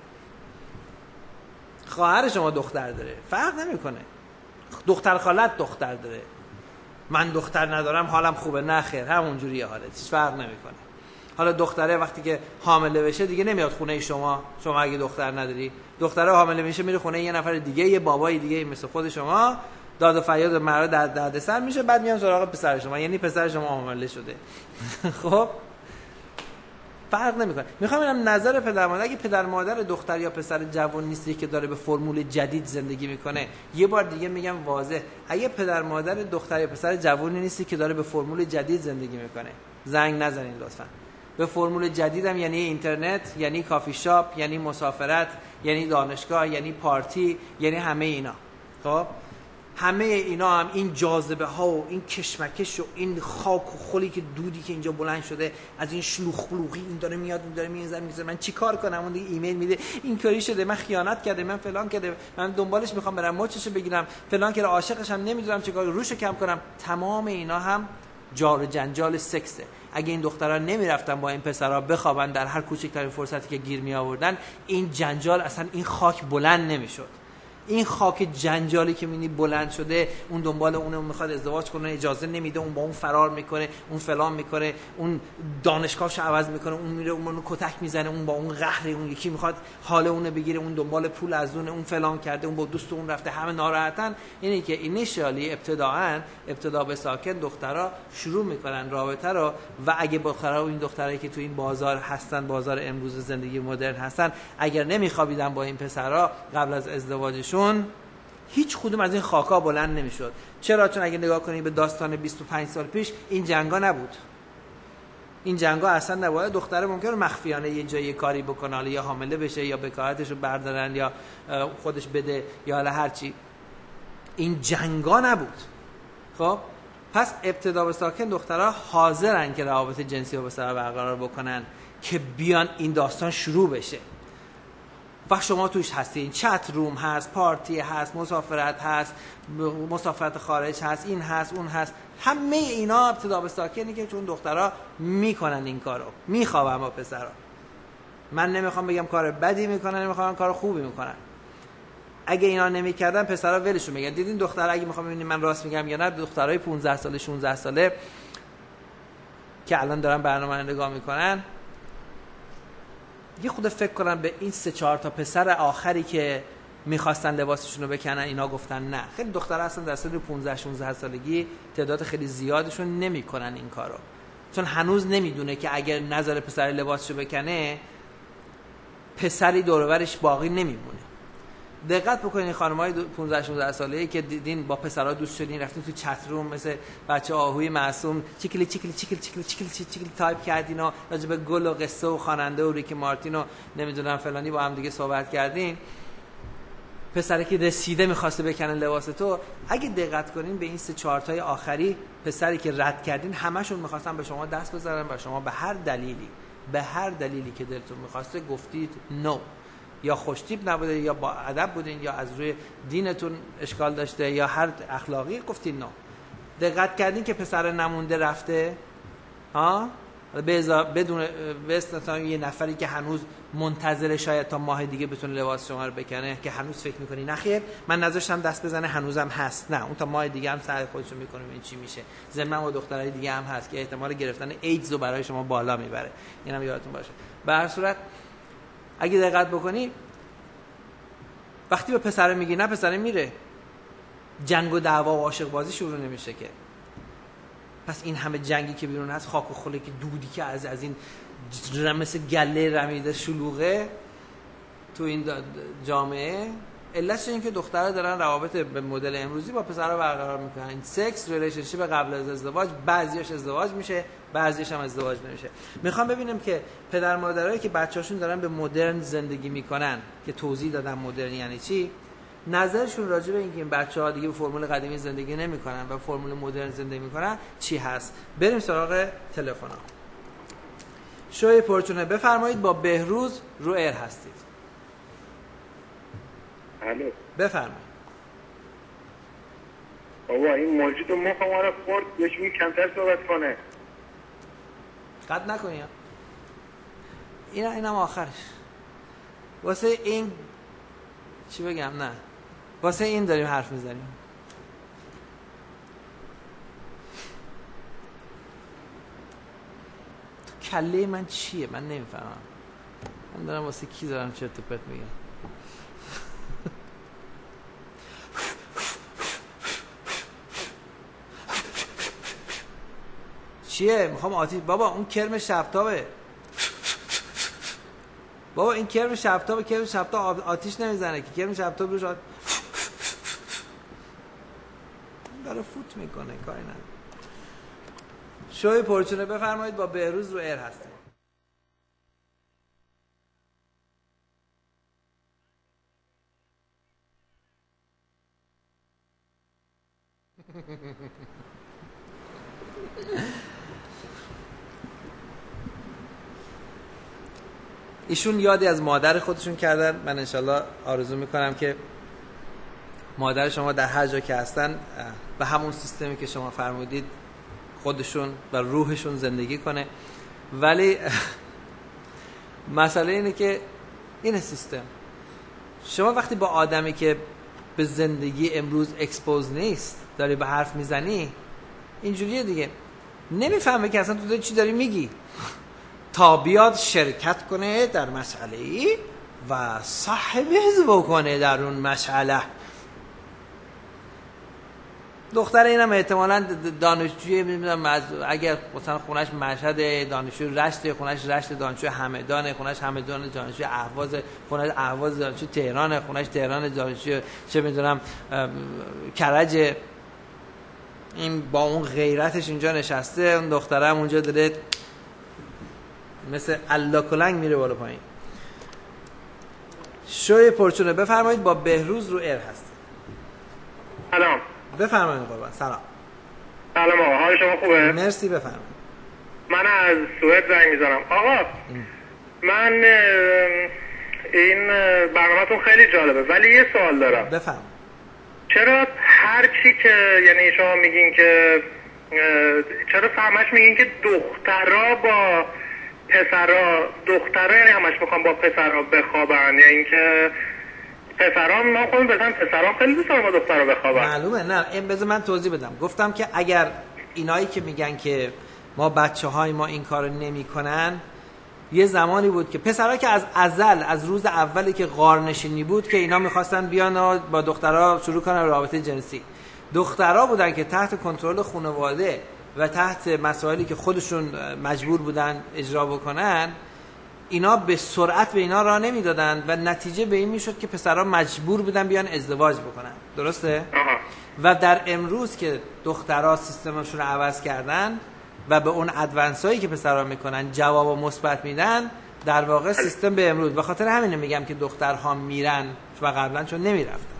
خواهر شما دختر داره، فرق نمیکنه، دختر خالت دختر داره، من دختر ندارم حالم خوبه، نه خیر همونجوریه حالت، هیچ فرق نمیکنه. حالا دختره وقتی که حامله بشه دیگه نمیاد خونه شما، شما اگه دختر نداری، دختره حامله میشه میره خونه یه نفر دیگه، یه بابای دیگه مثل خود شما، داد و فریاد مرد در دردسر میشه، بعد میام سراغ پسر شما، یعنی پسر شما حامله شده. خب فرق نمیکنه. میخوام ببینم نظر پدر مادر، اگه پدر مادر دختر یا پسر جوان نیستی که داره به فرمول جدید زندگی میکنه، یه بار دیگه میگم واضح، اگه پدر مادر دختر یا پسر جوانی نیستی که داره به فرمول جدید زندگی میکنه، زنگ نزنین لطفا. به فرمول جدیدم یعنی اینترنت، یعنی کافی شاپ، یعنی مسافرت، یعنی دانشگاه، یعنی پارتی، یعنی همه اینا. خب همه اینا هم این جاذبه ها و این کشمکش و این خاک و خلی که دودی که اینجا بلند شده از این شلوغ خلوغی، این داره میاد این داره میزنه میزنه، من چی کار کنم؟ اون دیگه ایمیل میده این کاری شده، من خیانت کرده، من فلان کرده، من دنبالش میخوام برم مچشو بگیرم، فلان که عاشقش هم نمیدونم چیکار روشو کم کنم. تمام اینا هم جار و جنجال سکسه. اگه این دخترها نمیرفتن با این پسرها بخوابن در هر کوچکترین فرصتی که گیر می آوردن، این جنجال اصلا، این خاک بلند نمیشد. این خاک جنجالی که می‌بینی بلند شده، اون دنبال اونه، اون میخواد ازدواج کنه اجازه نمیده، اون با اون فرار میکنه، اون فلان میکنه، اون دانشگاهشو عوض میکنه، اون میره اون کتک میزنه، اون با اون قهر، اون یکی میخواد حال اونه بگیره، اون دنبال پول از اونه، اون فلان کرده، اون با دوست اون رفته، همه ناراحتن. اینی که اینیشیالی ابتداعاً ابتدا به ساکن دخترها شروع میکنن رابطه رو، و اگه دخترها و این دخترایی که تو این بازار هستن، بازار امروز زندگی مدرن هستن، اگر نمیخوابیدن با این پسرها قبل از ازدواجشون، هیچ کدوم از این خاکا بلند نمیشد. چرا؟ چون اگه نگاه کنید به داستان بیست و پنج سال پیش، این جنگا نبود. این جنگا اصلا نبود. دختره ممکنه مخفیانه یه جایی کاری بکنه، حالا یا حامله بشه یا بکارتشو بردارن یا خودش بده یا حالا هر چی. این جنگا نبود. خب پس ابتدا به ساکن دخترها حاضرن که روابط جنسی رو به سر برقرار بکنن که بیان این داستان شروع بشه. و شما توش هستین، چت روم هست، پارتی هست، مسافرت هست، مسافرت خارج هست، این هست، اون هست. همه اینا ابتدا به ساکنی که چون دخترها میکنن این کارو، میخوابن با پسرها. من نمیخوام بگم کار بدی میکنن، نمیخوام کار خوبی میکنن. اگه اینا نمیکردن پسرها ولشون میگن. دیدین دخترها، اگه میخوام ببینید من راست میگم یا نه، دخترای پانزده ساله شانزده ساله که الان دارن برنامه رو نگاه میکنن، یه خود فکر کنن به این سه چهار تا پسر آخری که میخواستن لباسشون رو بکنن، اینا گفتن نه. خیلی دخترها هستن در سن پانزده شانزده سالگی، تعداد خیلی زیادشون نمیکنن این کارو، چون هنوز نمیدونه که اگر نظر پسر لباسشو بکنه، پسری دور و برش باقی نمیمونه. دقت بکنین خانم‌های پانزده شانزده ساله‌ای که دیدین با پسرها دوست شدین، رفتین تو چت روم مثل بچه آهوی معصوم چیکلی چیکلی چیکلی چیکلی چیکلی چیکلی تایپ کردین و راجع به گل و قصه و خواننده و ریکی مارتین و نمیدونم فلانی با هم دیگه صحبت کردین. پسری که رسیده می‌خواسته بکنه لباس تو، اگه دقت کنین به این سه چهار تای آخری پسری که رد کردین، همشون می‌خواستن به شما دست بزنن و شما به هر دلیلی به هر دلیلی که دلتون می‌خواسته گفتید نو. یا خوشتیپ نبوده، یا با ادب بودین، یا از روی دینتون اشکال داشته، یا هر اخلاقی گفتین نو. دقت کردین که پسر نمونده رفته؟ ها؟ بدون به استثنای یه نفری که هنوز منتظر شاید تا ماه دیگه بتونه لباس شما رو بکنه که هنوز فکر می‌کنی نه خیر من نذاشتم دست بزنه هنوزم هست، نه اون تا ماه دیگه هم سعی خودشو می‌کنه این چی میشه. ضمن با دخترای دیگه هم هست که احتمال گرفتن ایدز رو برای شما بالا میبره، اینم یادتون باشه. به هر صورت اگه دقت بکنی وقتی به پسر میگی نه پسر میره، جنگ و دعوا و عاشق بازی شروع نمیشه که. پس این همه جنگی که بیرون هست، خاک و خله که دودی که از از این مثل گله رمیده شلوغه تو این جامعه، علتش این که دخترها دارن روابط به مدل امروزی با پسرها برقرار میکنن. این سکس ریلیشنشیپ قبل از ازدواج، بعضیاش ازدواج میشه بعضیش هم ازدواج نمیشه. میخوام ببینیم که پدر مادرایی که بچه‌هاشون دارن به مدرن زندگی میکنن که توضیح دادن مدرن یعنی چی، نظرشون راجع به اینکه این بچه‌ها دیگه به فرمول قدیمی زندگی نمیکنن و فرمول مدرن زندگی میکنن چی هست. بریم سراغ تلفن‌ها. شوی پرچونه بفرمایید، با بهروز رو ایر هستید. الو بفرمایید. بابا این موجود مخ ما رو خورد، یه کمتر صحبت کنه. قد نکنی. اینا اینم آخرش. واسه این چی بگم، نه واسه این داریم حرف میزنیم. تو کله من چیه؟ من نمیفهمم. من دارم واسه کی دارم چرت و پرت میگم. چیه؟ میخوام آتیش. بابا اون کرم شبتابه. بابا این کرم شبتابه. کرم شبتاب آتیش نمیزنه که. کرم شبتاب روش آتیش داره فوت میکنه، کاری نداره. شوی پرچونه بفرمایید، با بهروز رو ایر هستیم. ایشون یادی از مادر خودشون کردن. من انشالله آرزو میکنم که مادر شما در هر جا که هستن به همون سیستمی که شما فرمودید خودشون و روحشون زندگی کنه. ولی مسئله اینه که این سیستم، شما وقتی با آدمی که به زندگی امروز اکسپوز نیست داری به حرف میزنی، اینجوریه دیگه، نمیفهمه که اصلا تو چی داری میگی تا بیاد شرکت کنه در مسئله‌ای و صاحب بکنه در اون مسئله. دختر اینم احتمالاً دانشجوی، میدونم اگر مثلا خونش مشهد، دانشجوی رشت، خونش رشت، دانشجوی همدان، خونش همدان، دانشجوی اهواز، خونش اهواز، دانشجوی تهران، خونش تهران، دانشجوی چه میدونم کرج. این با اون غیرتش اینجا نشسته، اون دختره هم اونجا داره مثل الله کلنگ میره بالا پایین. شوی پرچونه بفرمایید، با بهروز رو ایر هست. سلام. بفرمایید قربان. سلام. سلام آقا، حال شما خوبه؟ مرسی. بفرمایید. من از سوئد زنگ میزنم. آقا ام. من این برنامه‌تون خیلی جالبه ولی یه سوال دارم. بفرمایید. چرا هر چی که یعنی شما میگین که چرا همش میگین که دخترها با پسرها، دخترها یعنی همش میخوان با پسرها بخوابن، یا اینکه پسرها ما خودمون بزن پسرها خیلی دوست دارم با دخترها بخوابن؟ معلومه. نه این بذار من توضیح بدم. گفتم که اگر اینایی که میگن که ما بچه‌های ما این کارو نمیکنن، یه زمانی بود که پسرها که از ازل، از روز اولی که غارنشینی بود که اینا میخواستن بیان و با دخترها شروع کنن رابطه جنسی، دخترها بودن که تحت کنترل خانواده و تحت مسائلی که خودشون مجبور بودن اجرا بکنن، اینا به سرعت به اینا راه نمیدادن و نتیجه به این میشد که پسرها مجبور بودن بیان ازدواج بکنن. درسته؟ و در امروز که دخترها سیستمشون رو عوض کردن و به اون ادوانسایی که پسرها میکنن جواب مثبت میدن، در واقع سیستم به امروز. به خاطر همینه میگم که دخترها میرن و قبلا چون نمیرفتن.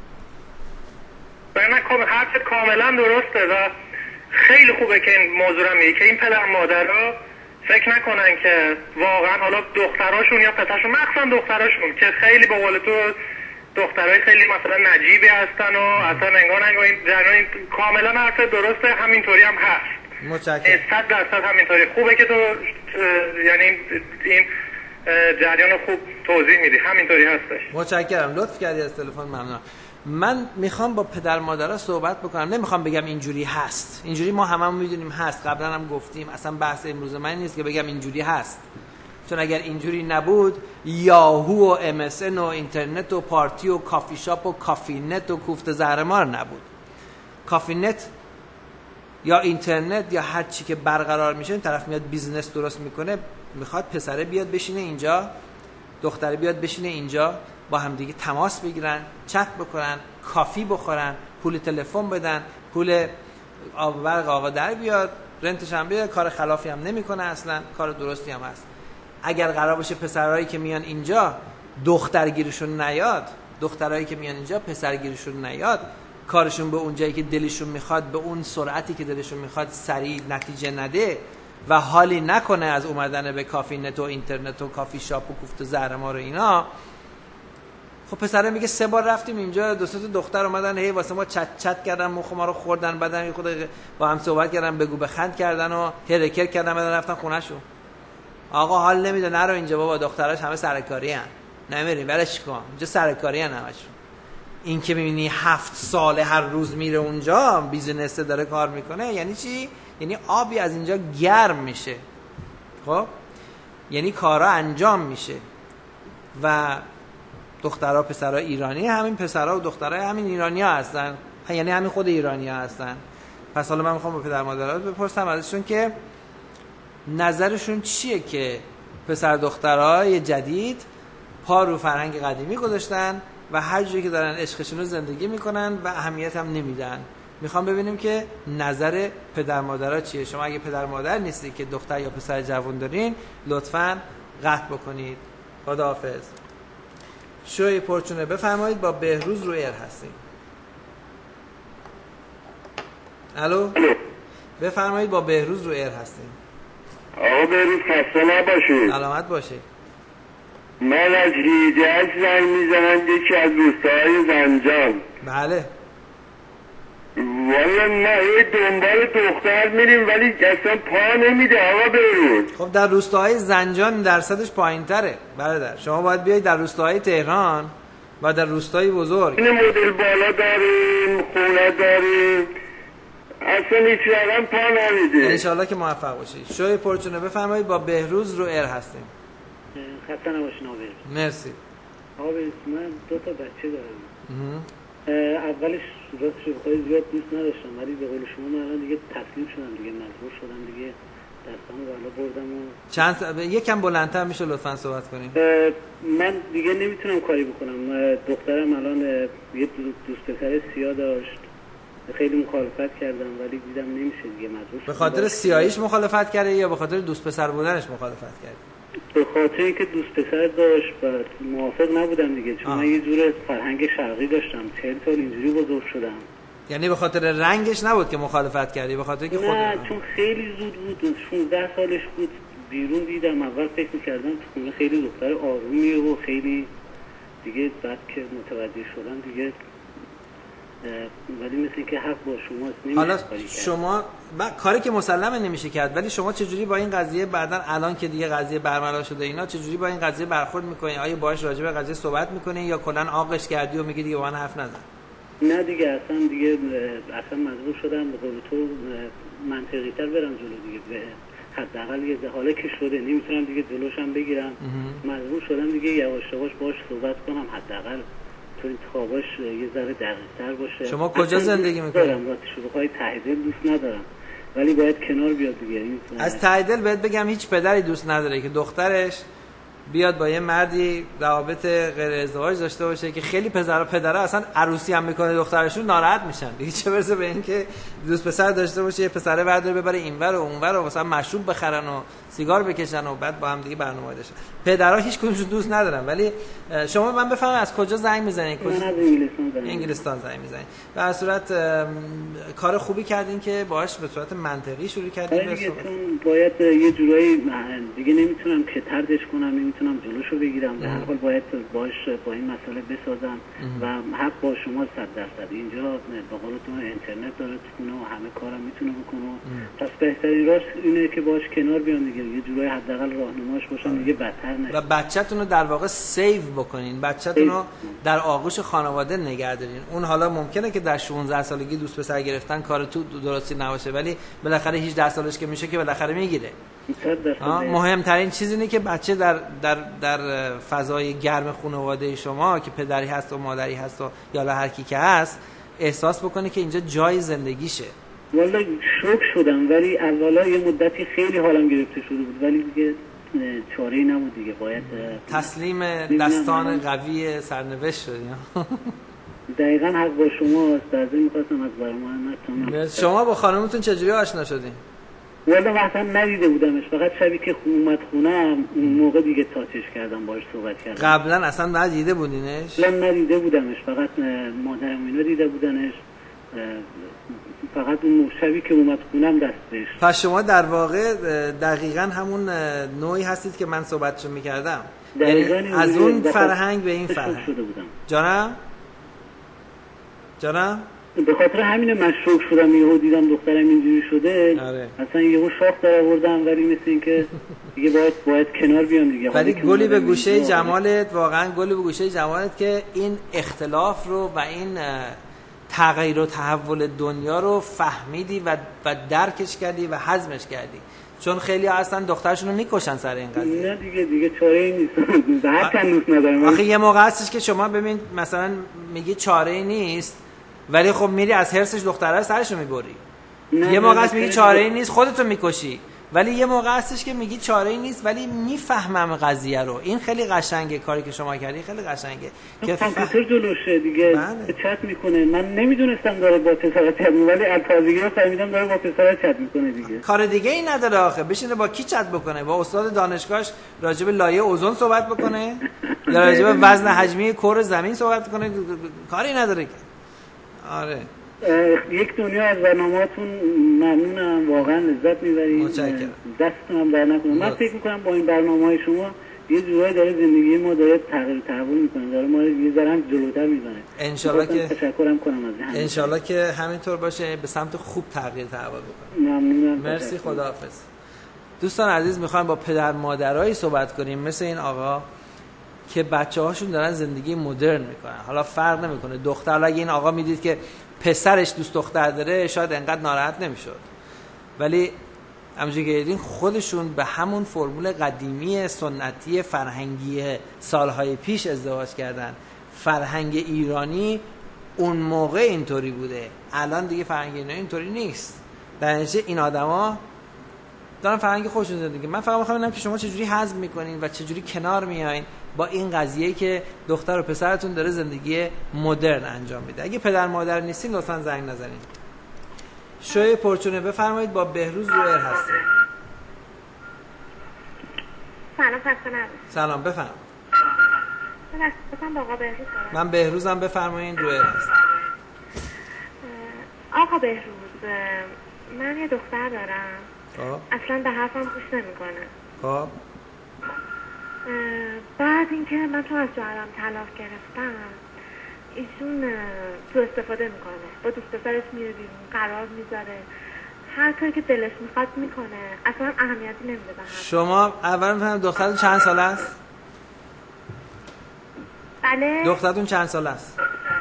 من حرفت کاملا درسته و خیلی خوبه که این موضوع رو میگی که این پدر مادرها فکر نکنن که واقعا حالا دختراشون یا پسرشون، مخصوصا دختراشون که خیلی به قول تو دخترای خیلی مثلا نجیبی هستن و اصلا انگار انگار این جریان کاملا حرف درسته، همینطوری هم هست. متشکرم. صد درصد همینطوری. خوبه که تو یعنی این جریان خوب توضیح میدی. همینطوری هستش. متشکرم، لطف کردی، از تلفن ممنونم. من میخوام با پدر مادرها صحبت بکنم، نمیخوام بگم اینجوری هست. اینجوری ما هممون میدونیم هست، قبلا هم گفتیم، اصلا بحث امروز من نیست که بگم اینجوری هست، چون اگر اینجوری نبود یاهو و ام اس ان و اینترنت و پارتی و کافی شاپ و کافی نت و کوفت زهرمار نبود. کافی نت یا اینترنت یا هر چی که برقرار میشه، این طرف میاد بیزنس درست میکنه، میخواد پسره بیاد بشینه اینجا، دختره بیاد بشینه اینجا، با هم دیگه تماس بگیرن، چت بکنن، کافی بخورن، پول تلفن بدن، پول آب برق آقا در بیاد، رنتش هم بیاد، کار خلافی هم نمیکنه، اصلا کار درستی هم هست. اگر قرار باشه پسرایی که میان اینجا دخترگیرشون نیاد، دخترایی که میان اینجا پسرگیرشون نیاد، کارشون به اون جایی که دلشون میخواد، به اون سرعتی که دلشون میخواد سریع نتیجه نده و حالی نکنه از اومدن به کافی نت و اینترنت و کافی شاپ و کوفت زهرمار و اینا، خب پسره میگه سه بار رفتیم اینجا، دو سه تا دختر اومدن هی واسه ما چت چت کردن، مخ ما رو خوردن، بعدن خود با هم صحبت کردن، بگو بخند کردن و هرکر کردن، بعدن رفتن خونه‌شون. آقا حال نمیده، نرو اینجا بابا، دختراش همه سرکاری ان، نمیریم ولش کن، اینجا سرکاری ان همشون. این که میبینی هفت ساله هر روز میره اونجا بیزینس داره کار میکنه، یعنی چی؟ یعنی آبی از اینجا گرم میشه، خب یعنی کارا انجام میشه. و دخترها پسرها ایرانی، همین پسرها و دخترها همین ایرانی ها هستن، یعنی همین خود ایرانی ها هستن. پس حالا من میخوام با پدر مادرها بپرسم ازشون که نظرشون چیه که پسر دخترهای جدید پا رو فرهنگ قدیمی گذاشتن و هر جوری که دارن عشقشون رو زندگی میکنن و اهمیت هم نمیدن. میخوام ببینیم که نظر پدر مادرها چیه. شما اگه پدر مادر نیستی که دختر یا پسر جوان دارین، لطفاً قطع بکنید. خداحافظ. شوی پرچونه بفرمایید، با بهروز رو ایر هستیم. الو بفرمایید، با بهروز رو ایر هستیم. آقا بهروز خسته نباشید. سلامت باشید. من از هیجهش زنگ میزنم، یکی از روستاهای زنجان. بله. والا نه دنبال دختر میریم ولی اصلا پا نمیده آقا بهروز. خب در روستاهای زنجان درصدش پایین تره برادر. شما باید بیایید در روستاهای تهران و در روستای بزرگ. این مدل بالا داریم، خونه داریم، اصلا هیچ رقم پا نمیده. انشالله که موفق باشید. شوی پرچونه بفرمایید، با بهروز رو ایر هستیم. خسته نباشین آقا بهروز. مرسی. آقا بهروز من دو تا بچه دارم. اولش راستش رو بخوایی زیاد دوست نداشتم، ولی به قول شما من الان دیگه تسلیم شدم دیگه، مجبور شدم دیگه، دستامو بالا بردم و چند یکم بلندتر میشه لطفاً صحبت کنیم. من دیگه نمیتونم کاری بکنم. دخترم الان یه دوست پسر سیاه داشت، خیلی مخالفت کردم ولی دیدم نمیشه دیگه، مجبور شدم. به خاطر سیاهیش مخالفت کرده یا به خاطر دوست پسر بودنش مخالفت کرد؟ به خاطر اینکه دوست پسر داشت و موافق نبودم دیگه، چون من یه جور فرهنگ شرقی داشتم، چهل سال اینجوری بزرگ شدم. یعنی به خاطر رنگش نبود که مخالفت کردی، به خاطر اینکه خود نه چون خیلی زود بود، شانزده سالش بود بیرون دیدم. اول فکر می‌کردم تو خونه خیلی دختر آرومیه و خیلی دیگه، بعد که متوجه شدم دیگه، ولی مثل اینکه حق با شماست. حالا شما با... کاری که مسلمه نمیشه کرد، ولی شما چجوری با این قضیه بعدن الان که دیگه قضیه برملا شده اینا، چجوری با این قضیه برخورد میکنی؟ آیا باهاش راجع به قضیه صحبت میکنی یا کلا عاقش کردی و میگی دیگه با من حرف نزن؟ نه دیگه اصلا دیگه اصلا مجبور شدم به قول تو منطقی تر برم جلو دیگه، به حداقل یه حالا که شده نمیتونم دیگه جلوشم بگیرم، مجبور شدم دیگه یواش یواش باهاش صحبت کنم، حداقل تو انتخاباش یه ذره دقیق‌تر باشه. شما کجا زندگی میکنید؟ دارم وقتی شروعهای ته دل دوست ندارم، ولی باید کنار بیاد دیگه. از ته دل بهت بگم هیچ پدری دوست نداره که دخترش بیاد با یه مردی روابط غیر ازدواج داشته باشه که خیلی پدرها پدرها اصلا عروسی هم میکنه دخترشون ناراحت میشن دیگه، چه برسه به این که دوست پسر داشته باشه، یه پسره برداره ببره اینور و اونور و مثلا مشروب بخرن و سیگار بکشن و بعد با هم دیگه برنامه داشتن. پدرها هیچ کدومشون دوست ندارن. ولی شما من بفهمم از کجا زنگ میزنید؟ کجا؟ من از انگلستان زنگ انگلستان زنگ میزنید. به هر صورت کار خوبی کردین که باهاش به صورت منطقی شروع کردین. دیگه چون باید یه جورایی دیگه نمیتونم که طردش کنم، نمیتونم بتونم جلوشو بگیرم. به هر حال باید باش با این مسئله بسازم و حق با شما صد درصد. اینجا به قولتون اینترنت داره تو خونه و همه کارم میتونه بکنه، پس بهترین راست اینه که باش کنار بیام دیگه، یه جورای حداقل راهنماش باشم دیگه، بدتر نشه. و بچه‌تون رو در واقع سیو بکنین، بچه‌تون رو در آغوش خانواده نگه دارین. اون حالا ممکنه که در شانزده سالگی دوست پسر گرفتن کار تو درستی نباشه، ولی بالاخره هجده سالش که میشه که بالاخره میگیره. مهمترین چیز اینه که بچه در در در فضای گرم خانواده شما که پدری هست و مادری هست و یا هر کی که هست احساس بکنه که اینجا جای زندگیشه. والا شوک شدم، ولی اولا یه مدتی خیلی حالم گرفته شده بود، ولی دیگه چاره‌ای نبود دیگه، باید تسلیم دستان قوی سرنوشت شدیم. دقیقاً حق با شما است. در ضمن می‌خواستم از برنامه‌تون شما با خانمتون چجوری آشنا شدین؟ والا مثلا ندیده بودمش، فقط شبی که اومد خونم اون موقع دیگه تاچش کردم، باهاش صحبت کردم. قبلا اصلا ندیده بودینش؟ قبلا ندیده بودمش، فقط مادرم اینا دیده بودنش، فقط اون شبی که اومد خونم دستش. پس شما در واقع دقیقاً همون نوعی هستید که من صحبتشو می‌کردم، یعنی از اون فرهنگ به این فرهنگ شده بودم. جانم؟ جانم؟ به خاطر همین من شوک شدم، یهو دیدم دخترم اینجوری شده. آره. اصلا یهو شاخ در آوردم، ولی مثل این که دیگه باید باید کنار بیام دیگه. ولی گلی به گوشه جمالت، واقعا گلی به گوشه جمالت که این اختلاف رو و این تغییر و تحول دنیا رو فهمیدی و و درکش کردی و هضمش کردی، چون خیلی ها اصلا دخترشون رو میکشن سر این قضیه. نه دیگه دیگه چاره‌ای نیست. به هر کن دوست ندارم. آخه یه موقع هستش که شما ببین مثلا میگی چاره‌ای نیست، ولی خب میری از هرسش دختره سرشو میبری. یه موقع هست میگی چاره‌ای نیست خودتو میکشی، ولی یه موقع هستش که میگی چاره‌ای نیست ولی میفهمم قضیه رو. این خیلی قشنگه، کاری که شما کردی خیلی قشنگه که کامپیوتر جلوشه دیگه چت میکنه. من نمیدونستم داره با پسر چت میکنه، ولی از تازگی رو فهمیدم داره با پسر چت میکنه دیگه. کار دیگه ای نداره آخه، بشینه با کی چت بکنه؟ با استاد دانشگاهش راجع به لایه اوزون صحبت بکنه یا راجع به وزن حجمی کره زمین صحبت بکنه؟ کاری نداره که. آره یک دنیا از برنامه‌هاتون ممنونم، واقعا لذت میبرید. متشکرم. دستتون هم در نکنه. من فکر میکنم با این برنامه‌های شما یه جورایی داره زندگی ما داره تغییر تحول میکنه، داره ما یه ذره جلوتر میبره. ان شاءالله که تشکرم کنم از ان شاءالله که همینطور باشه، به سمت خوب تغییر تحول بکنه. ممنونم. مرسی، خداحافظ. دوستان عزیز، میخوایم با پدر مادرایی صحبت کنیم مثل این آقا که بچه‌هاشون دارن زندگی مدرن میکنن. حالا فرق نمیکنه دختر، اگه این آقا میدید که پسرش دوست دختر داره شاید انقدر ناراحت نمیشد، ولی همونجوری که دیدین خودشون به همون فرمول قدیمی سنتی فرهنگی سالهای پیش ازدواج کردن. فرهنگ ایرانی اون موقع اینطوری بوده، الان دیگه فرهنگ ایرانی اینطوری نیست. در نتیجه این آدما دارن فرهنگ خودشون زندگی. من فقط میخوام ببینم که شما چجوری هضم میکنین و چجوری کنار میایین با این قضیه که دختر و پسرتون داره زندگی مدرن انجام میده. اگه پدر مادر نیستین لطفاً زنگ نزنین. شوی پرچونه بفرمایید، با بهروز رو ایر هستیم. سلام خسته نباشید. سلام بفرمایید. من اصلا با آقا بهروز دارم. من بهروزم، بفرمایید رو ایر هستم. آقا بهروز، من یه دختر دارم. خب اصلا به حرفم گوش نمیکنه. خب بعد اینکه من تو از جوهرم طلاق گرفتم، ایشون تو استفاده میکنه، با دوست پسرش میره بیرون، قرار میذاره، هر کاری که دلش میخواد میکنه، اصلا اهمیتی نمیده به حرف. شما اول بفرمایید دخترتون چند ساله است؟ بله. دخترتون چند ساله است؟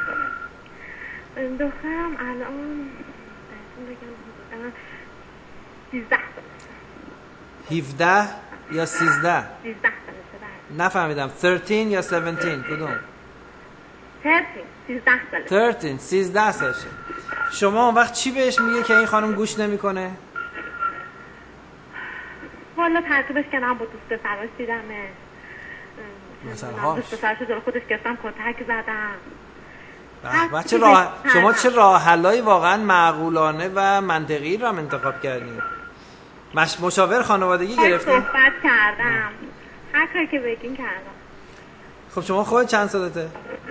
دخترم الان بگم سیزده سالشه. هفده یا سیزده؟ سیزده سالشه. نفهمیدم. سیزده یا هفده کدوم؟ سیزده سالشه. سیزده سیزده سالشه. شما اون وقت چی بهش میگه که این خانم گوش نمیکنه؟ والا ترکیبش کردم، با دوست پسرش دیدمش، مثلا هاش دوست پسرش جلو خودش گرفتم کتک زدم. بچه راه... شما چه راه حلایی واقعا معقولانه و منطقی رو هم انتخاب کردین. مش... مشاور خانوادگی گرفتین؟ صحبت کردم، هر کاری که بگین کردم. خب شما خود چند سالته؟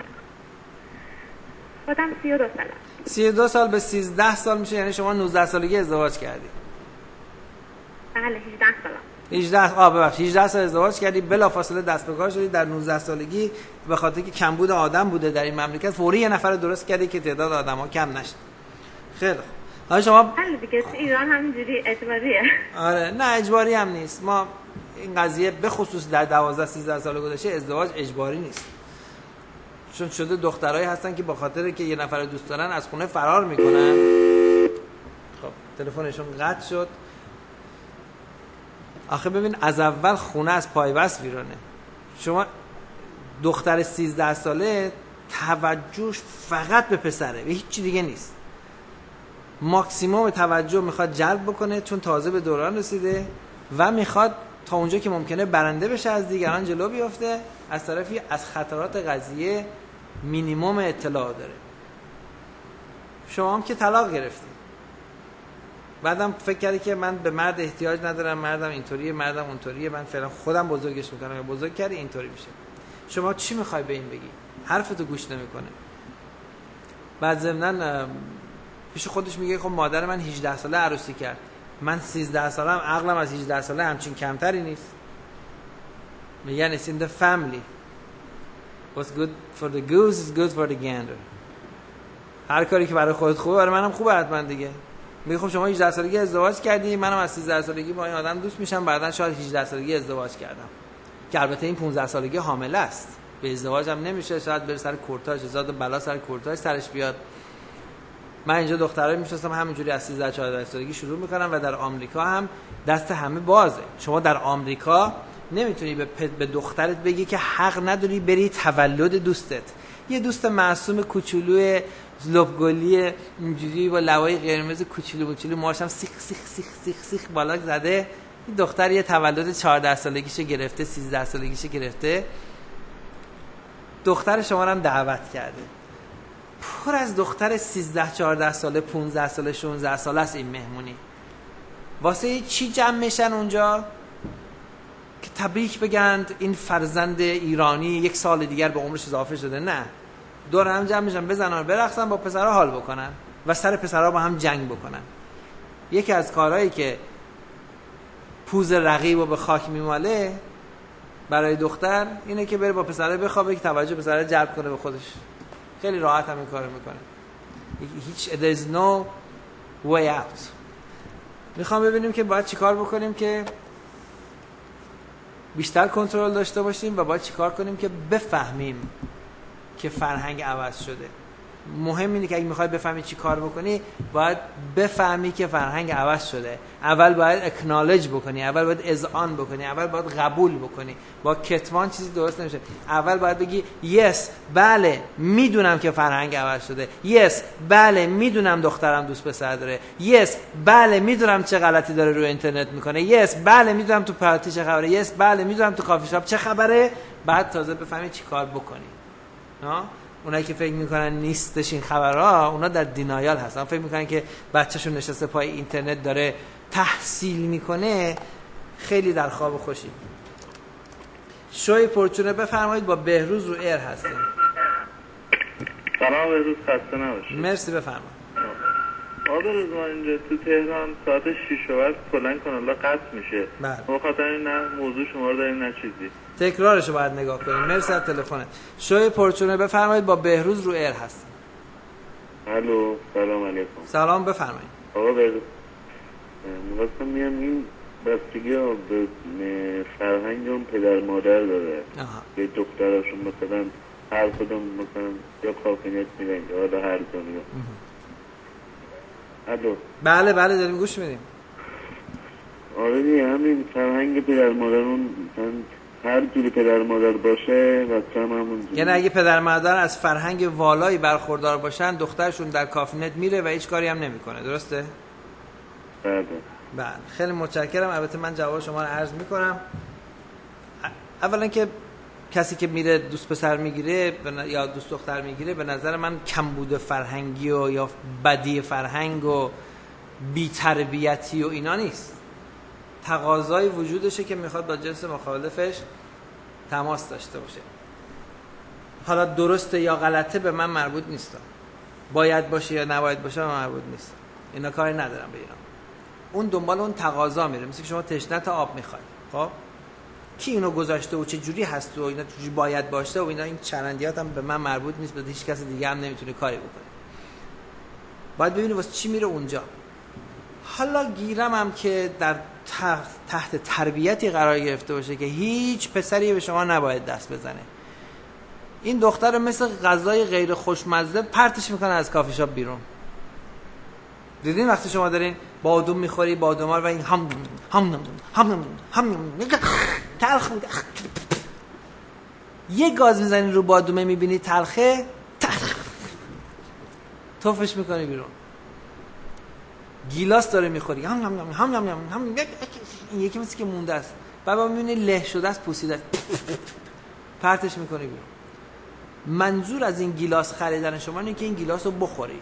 خودم سی و دو سالم. سی و دو سال به سیزده سال میشه، یعنی شما نوزده سالگی ازدواج کردی. بله هجده سالم. هجده آ ببخشید هجده سال ازدواج کردی، بلافاصله دست به کار شدی، در نوزده سالگی به خاطر که کمبود آدم بوده در این مملکت فوری یه نفر درست کردی که تعداد آدم‌ها کم نشه. خیلی خوب. حالا شما حالا دیگه تو ایران همینجوری اجباریه. آره نه اجباری هم نیست. ما این قضیه به خصوص در دوازده سیزده سال گذشته ازدواج اجباری نیست. چون شده دخترایی هستن که به خاطر که یه نفر دوست دارن از خونه فرار میکنن. خب تلفنشون قطع شد. آخه ببین از اول خونه از پای بست ویرانه. شما دختر سیزده ساله توجهش فقط به پسره و هیچ چی دیگه نیست. ماکسیموم توجه میخواد جلب بکنه چون تازه به دوران رسیده و میخواد تا اونجا که ممکنه برنده بشه از دیگران جلو بیفته، از طرفی از خطرات قضیه مینیمم اطلاع داره. شما هم که طلاق گرفتی، بعدم فکر کردی که من به مرد احتیاج ندارم، مردم اینطوریه، مردم اونطوریه، من فعلا خودم بزرگش میکنم یا بزرگ کردی اینطوری میشه. شما چی میخوای به این بگی؟ حرفتو گوش نمیکنه. بعد ضمناً پیش خودش میگه خب مادر من هجده ساله عروسی کرد، من سیزده سالم، عقلم از هجده ساله همچین کمتری نیست. میگن it's in the family. What's good for the goose is good for the gander. هر کاری که برای خودت خوبه برای منم خوبه حتما دیگه. میگه خب شما هجده سالگی ازدواج کردی، منم از سیزده سالگی با این آدم دوست میشم، بعدن شاید هجده سالگی ازدواج کردم که البته این پانزده سالگی حامله است، به ازدواج هم نمیشه، شاید بره سر کورتاژ، زاد بلا سر کورتاژ سرش بیاد. من اینجا دخترایی میشناسم همینجوری از سیزده چهارده سالگی شروع میکنن و در آمریکا هم دست همه بازه. شما در آمریکا نمیتونی به, به دخترت بگی که حق نداری بری تولد دوستت. یه دوست معصوم کوچولوی لبگلی اینجوری با لوای قرمز کوچولو کوچولو ماشم سیخ سیخ سیخ سیخ سیخ بالا زده، این دختر یه تولد چهارده سالگیشو گرفته، سیزده سالگیشو گرفته، دختر شما رو هم دعوت کرده. پر از دختر سیزده چهارده ساله، پانزده ساله، شانزده ساله است این مهمونی. واسه چی جمع میشن اونجا؟ که تبریک بگند این فرزند ایرانی یک سال دیگر به عمرش اضافه شده. نه، دور هم جمع میشن بزنن برقصن، با پسرها حال بکنن و سر پسرها با هم جنگ بکنن. یکی از کارهایی که پوز رقیب رو به خاک میماله برای دختر اینه که بره با پسرها بخوابه که توجه پسرها جلب کنه به خودش. خیلی راحت هم این کارو میکنه. هیچ there is no way out. میخوام ببینیم که باید چیکار بکنیم که بیشتر کنترل داشته باشیم و باید چیکار کنیم که بفهمیم که فرهنگ عوض شده. مهم اینه که اگه میخوای بفهمی چی کار بکنی باید بفهمی که فرهنگ عوض شده. اول باید اکنالج بکنی، اول باید اذعان بکنی، اول باید قبول بکنی. با کتمان چیزی درست نمیشه. اول باید بگی یس بله میدونم که فرهنگ عوض شده، یس بله میدونم دخترم دوست پسر داره، یس بله میدونم چه غلطی داره روی اینترنت میکنه، یس بله میدونم تو پارتی چه خبره، یس بله میدونم تو کافی شاپ چه خبره. بعد تازه بفهمی چی کار بکنی. ها؟ اونایی که فکر میکنن نیستش این خبرها، اونا در دینایال هستن. فکر میکنن که بچه‌شون نشسته پای اینترنت داره تحصیل میکنه، خیلی در خواب خوشی. شوی پرچونه بفرمایید، با بهروز رو ایر هستیم. سلام بهروز، خسته نباشید. مرسی بفرمایید. آقا بهروز، ما اینجا تو تهران ساعت شش و بعد کلا کانالا قطع میشه. به خاطر این نه موضوع شما رو داریم نه چیزی. تکرارشو باید نگاه کنیم. مرسی از تلفنت. شوی پرچونه بفرمایید، با بهروز رو ایر هستیم. الو، سلام علیکم. سلام بفرمایید. آقا بهروز، می‌خواستم میگم این بستگی ها به فرهنگ اون پدر مادر داره. آها. به دختراشون مثلا هر کدوم مثلا یا کافینت میدن یا حالا هر جایی. الو. بله بله داریم گوش میدیم. آره دیگه، همین فرهنگ پدر مادرون مثلا هر جوری پدر مادر باشه بچه هم همون جوری. یعنی اگه پدر مادر از فرهنگ والایی برخوردار باشن، دخترشون در کافینت میره و هیچ کاری هم نمیکنه. درسته؟ بله. بله، خیلی متشکرم. البته من جواب شما رو عرض میکنم. اولا که کسی که میره دوست پسر میگیره یا دوست دختر میگیره، به نظر من کمبود فرهنگی و یا بدی فرهنگ و بی‌تربیتی و اینا نیست. تقاضای وجودشه که میخواد با جنس مخالفش تماس داشته باشه. حالا درسته یا غلطه به من مربوط نیست. باید باشه یا نباید باشه به من مربوط نیست. اینا کاری ندارم به اینا. اون دنبال اون تقاضا میره. مثل که شما تشنه تا آب میخوای. خب کی اینو گذاشته و چه جوری هست و اینا چجوری باید باشه و اینا، این چرندیات هم به من مربوط نیست، به هیچ کس دیگه هم نمیتونه کاری بکنه. باید ببینید واسه چی میره اونجا. حالا گیرم هم که در تحت تربیتی قرار گرفته باشه که هیچ پسری به شما نباید دست بزنه. این دختر رو مثل غذای غیر خوشمزه پرتش میکنه از کافی شاپ بیرون. دیدین وقتی شما دارین بادوم میخوری، بادومار و این هم هم هم هم هم تلخ میده، یه گاز میزنی رو بادومه میبینی تلخه، تلخ توفش میکنی بیرون. گیلاس داره میخوری، هم هم هم هم هم هم این یکی مثل که مونده است، بعد میبینی له شده است، پوسیده است، پرتش میکنی بیرون. منظور از این گیلاس خریدن شما اینه که این گیلاس رو بخوری.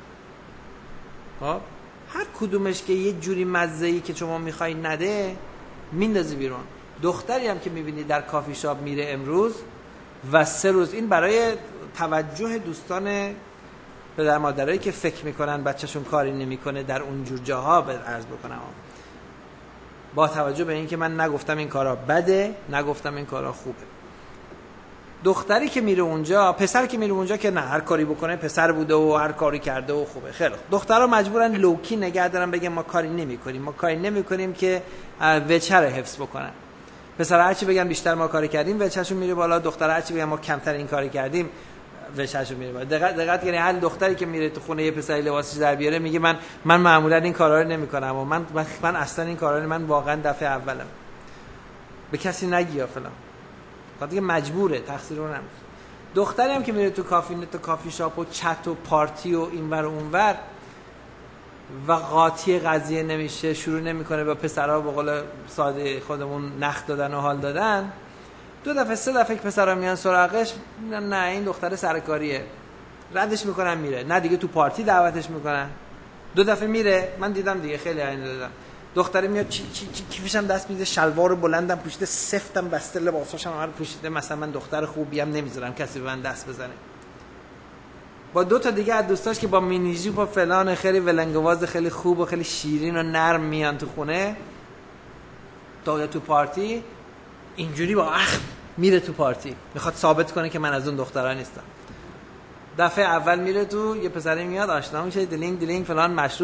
خب هر کدومش که یه جوری مزه‌ای که شما میخوای نده میندازی بیرون. دختری هم که میبینی در کافی شاپ میره امروز و سه روز، این برای توجه دوستان پدر مادرایی که فکر میکنن بچه‌شون کاری نمیکنه در اونجور جاها به عرض بکنم، با توجه به این که من نگفتم این کارا بده، نگفتم این کارا خوبه. دختری که میره اونجا، پسر که میره اونجا که نه هر کاری بکنه پسر بوده و هر کاری کرده و خوبه. خیلی خوب، دخترها مجبورن لوکی نگه دارن، بگن ما کاری نمیکنیم، ما کاری نمیکنیم که وجه رو حفظ بکنن. پسرها هرچی بگن بیشتر ما کاری کردیم وجهشون میره بالا، دخترها هرچی بگن ما کمتر این کاری کردیم وجهشون میره بالا. دقت دقت یعنی هر دختری که میره تو خونه یه پسری لباسش در بیاره میگه من من معمولا این کارا رو نمیکنم و من من اصلا این کارا رو من واقعا دفعه اولم. به کسی نگی فلان. دیگه مجبوره، تقصیر اون نمیشه. دختری هم که میره تو کافی نت و کافی شاپ و چت و پارتی و اینور و اونور و قاطی قضیه نمیشه، شروع نمیکنه با پسرها به قول ساده خودمون نخ دادن و حال دادن، دو دفعه سه دفعه که پسرها میان سراغش میگن نه این دختر سرکاریه، ردش میکنن میره، نه دیگه تو پارتی دعوتش میکنن، دو دفعه میره. من دیدم دیگه، خیلی عین دیدم. دختره میاد چی چی چی کیفشم دست میده، شلوار بلندم پوشیده، سفتم بسته، لباساشم هر پوشیده، مثلا من دختر خوبی هم نمیذارم کسی به من دست بزنه. با دو تا دیگه از دوستاش که با مینی جیپ و فلان خیلی ولنگواز خیلی خوب و خیلی شیرین و نرم میان تو خونه تا تو پارتی، اینجوری با اخ میره تو پارتی، میخواد ثابت کنه که من از اون دخترا نیستم. دفعه اول میره تو، یه پسری میاد آشنا میشه، دلینگ دلینگ فلان مشروب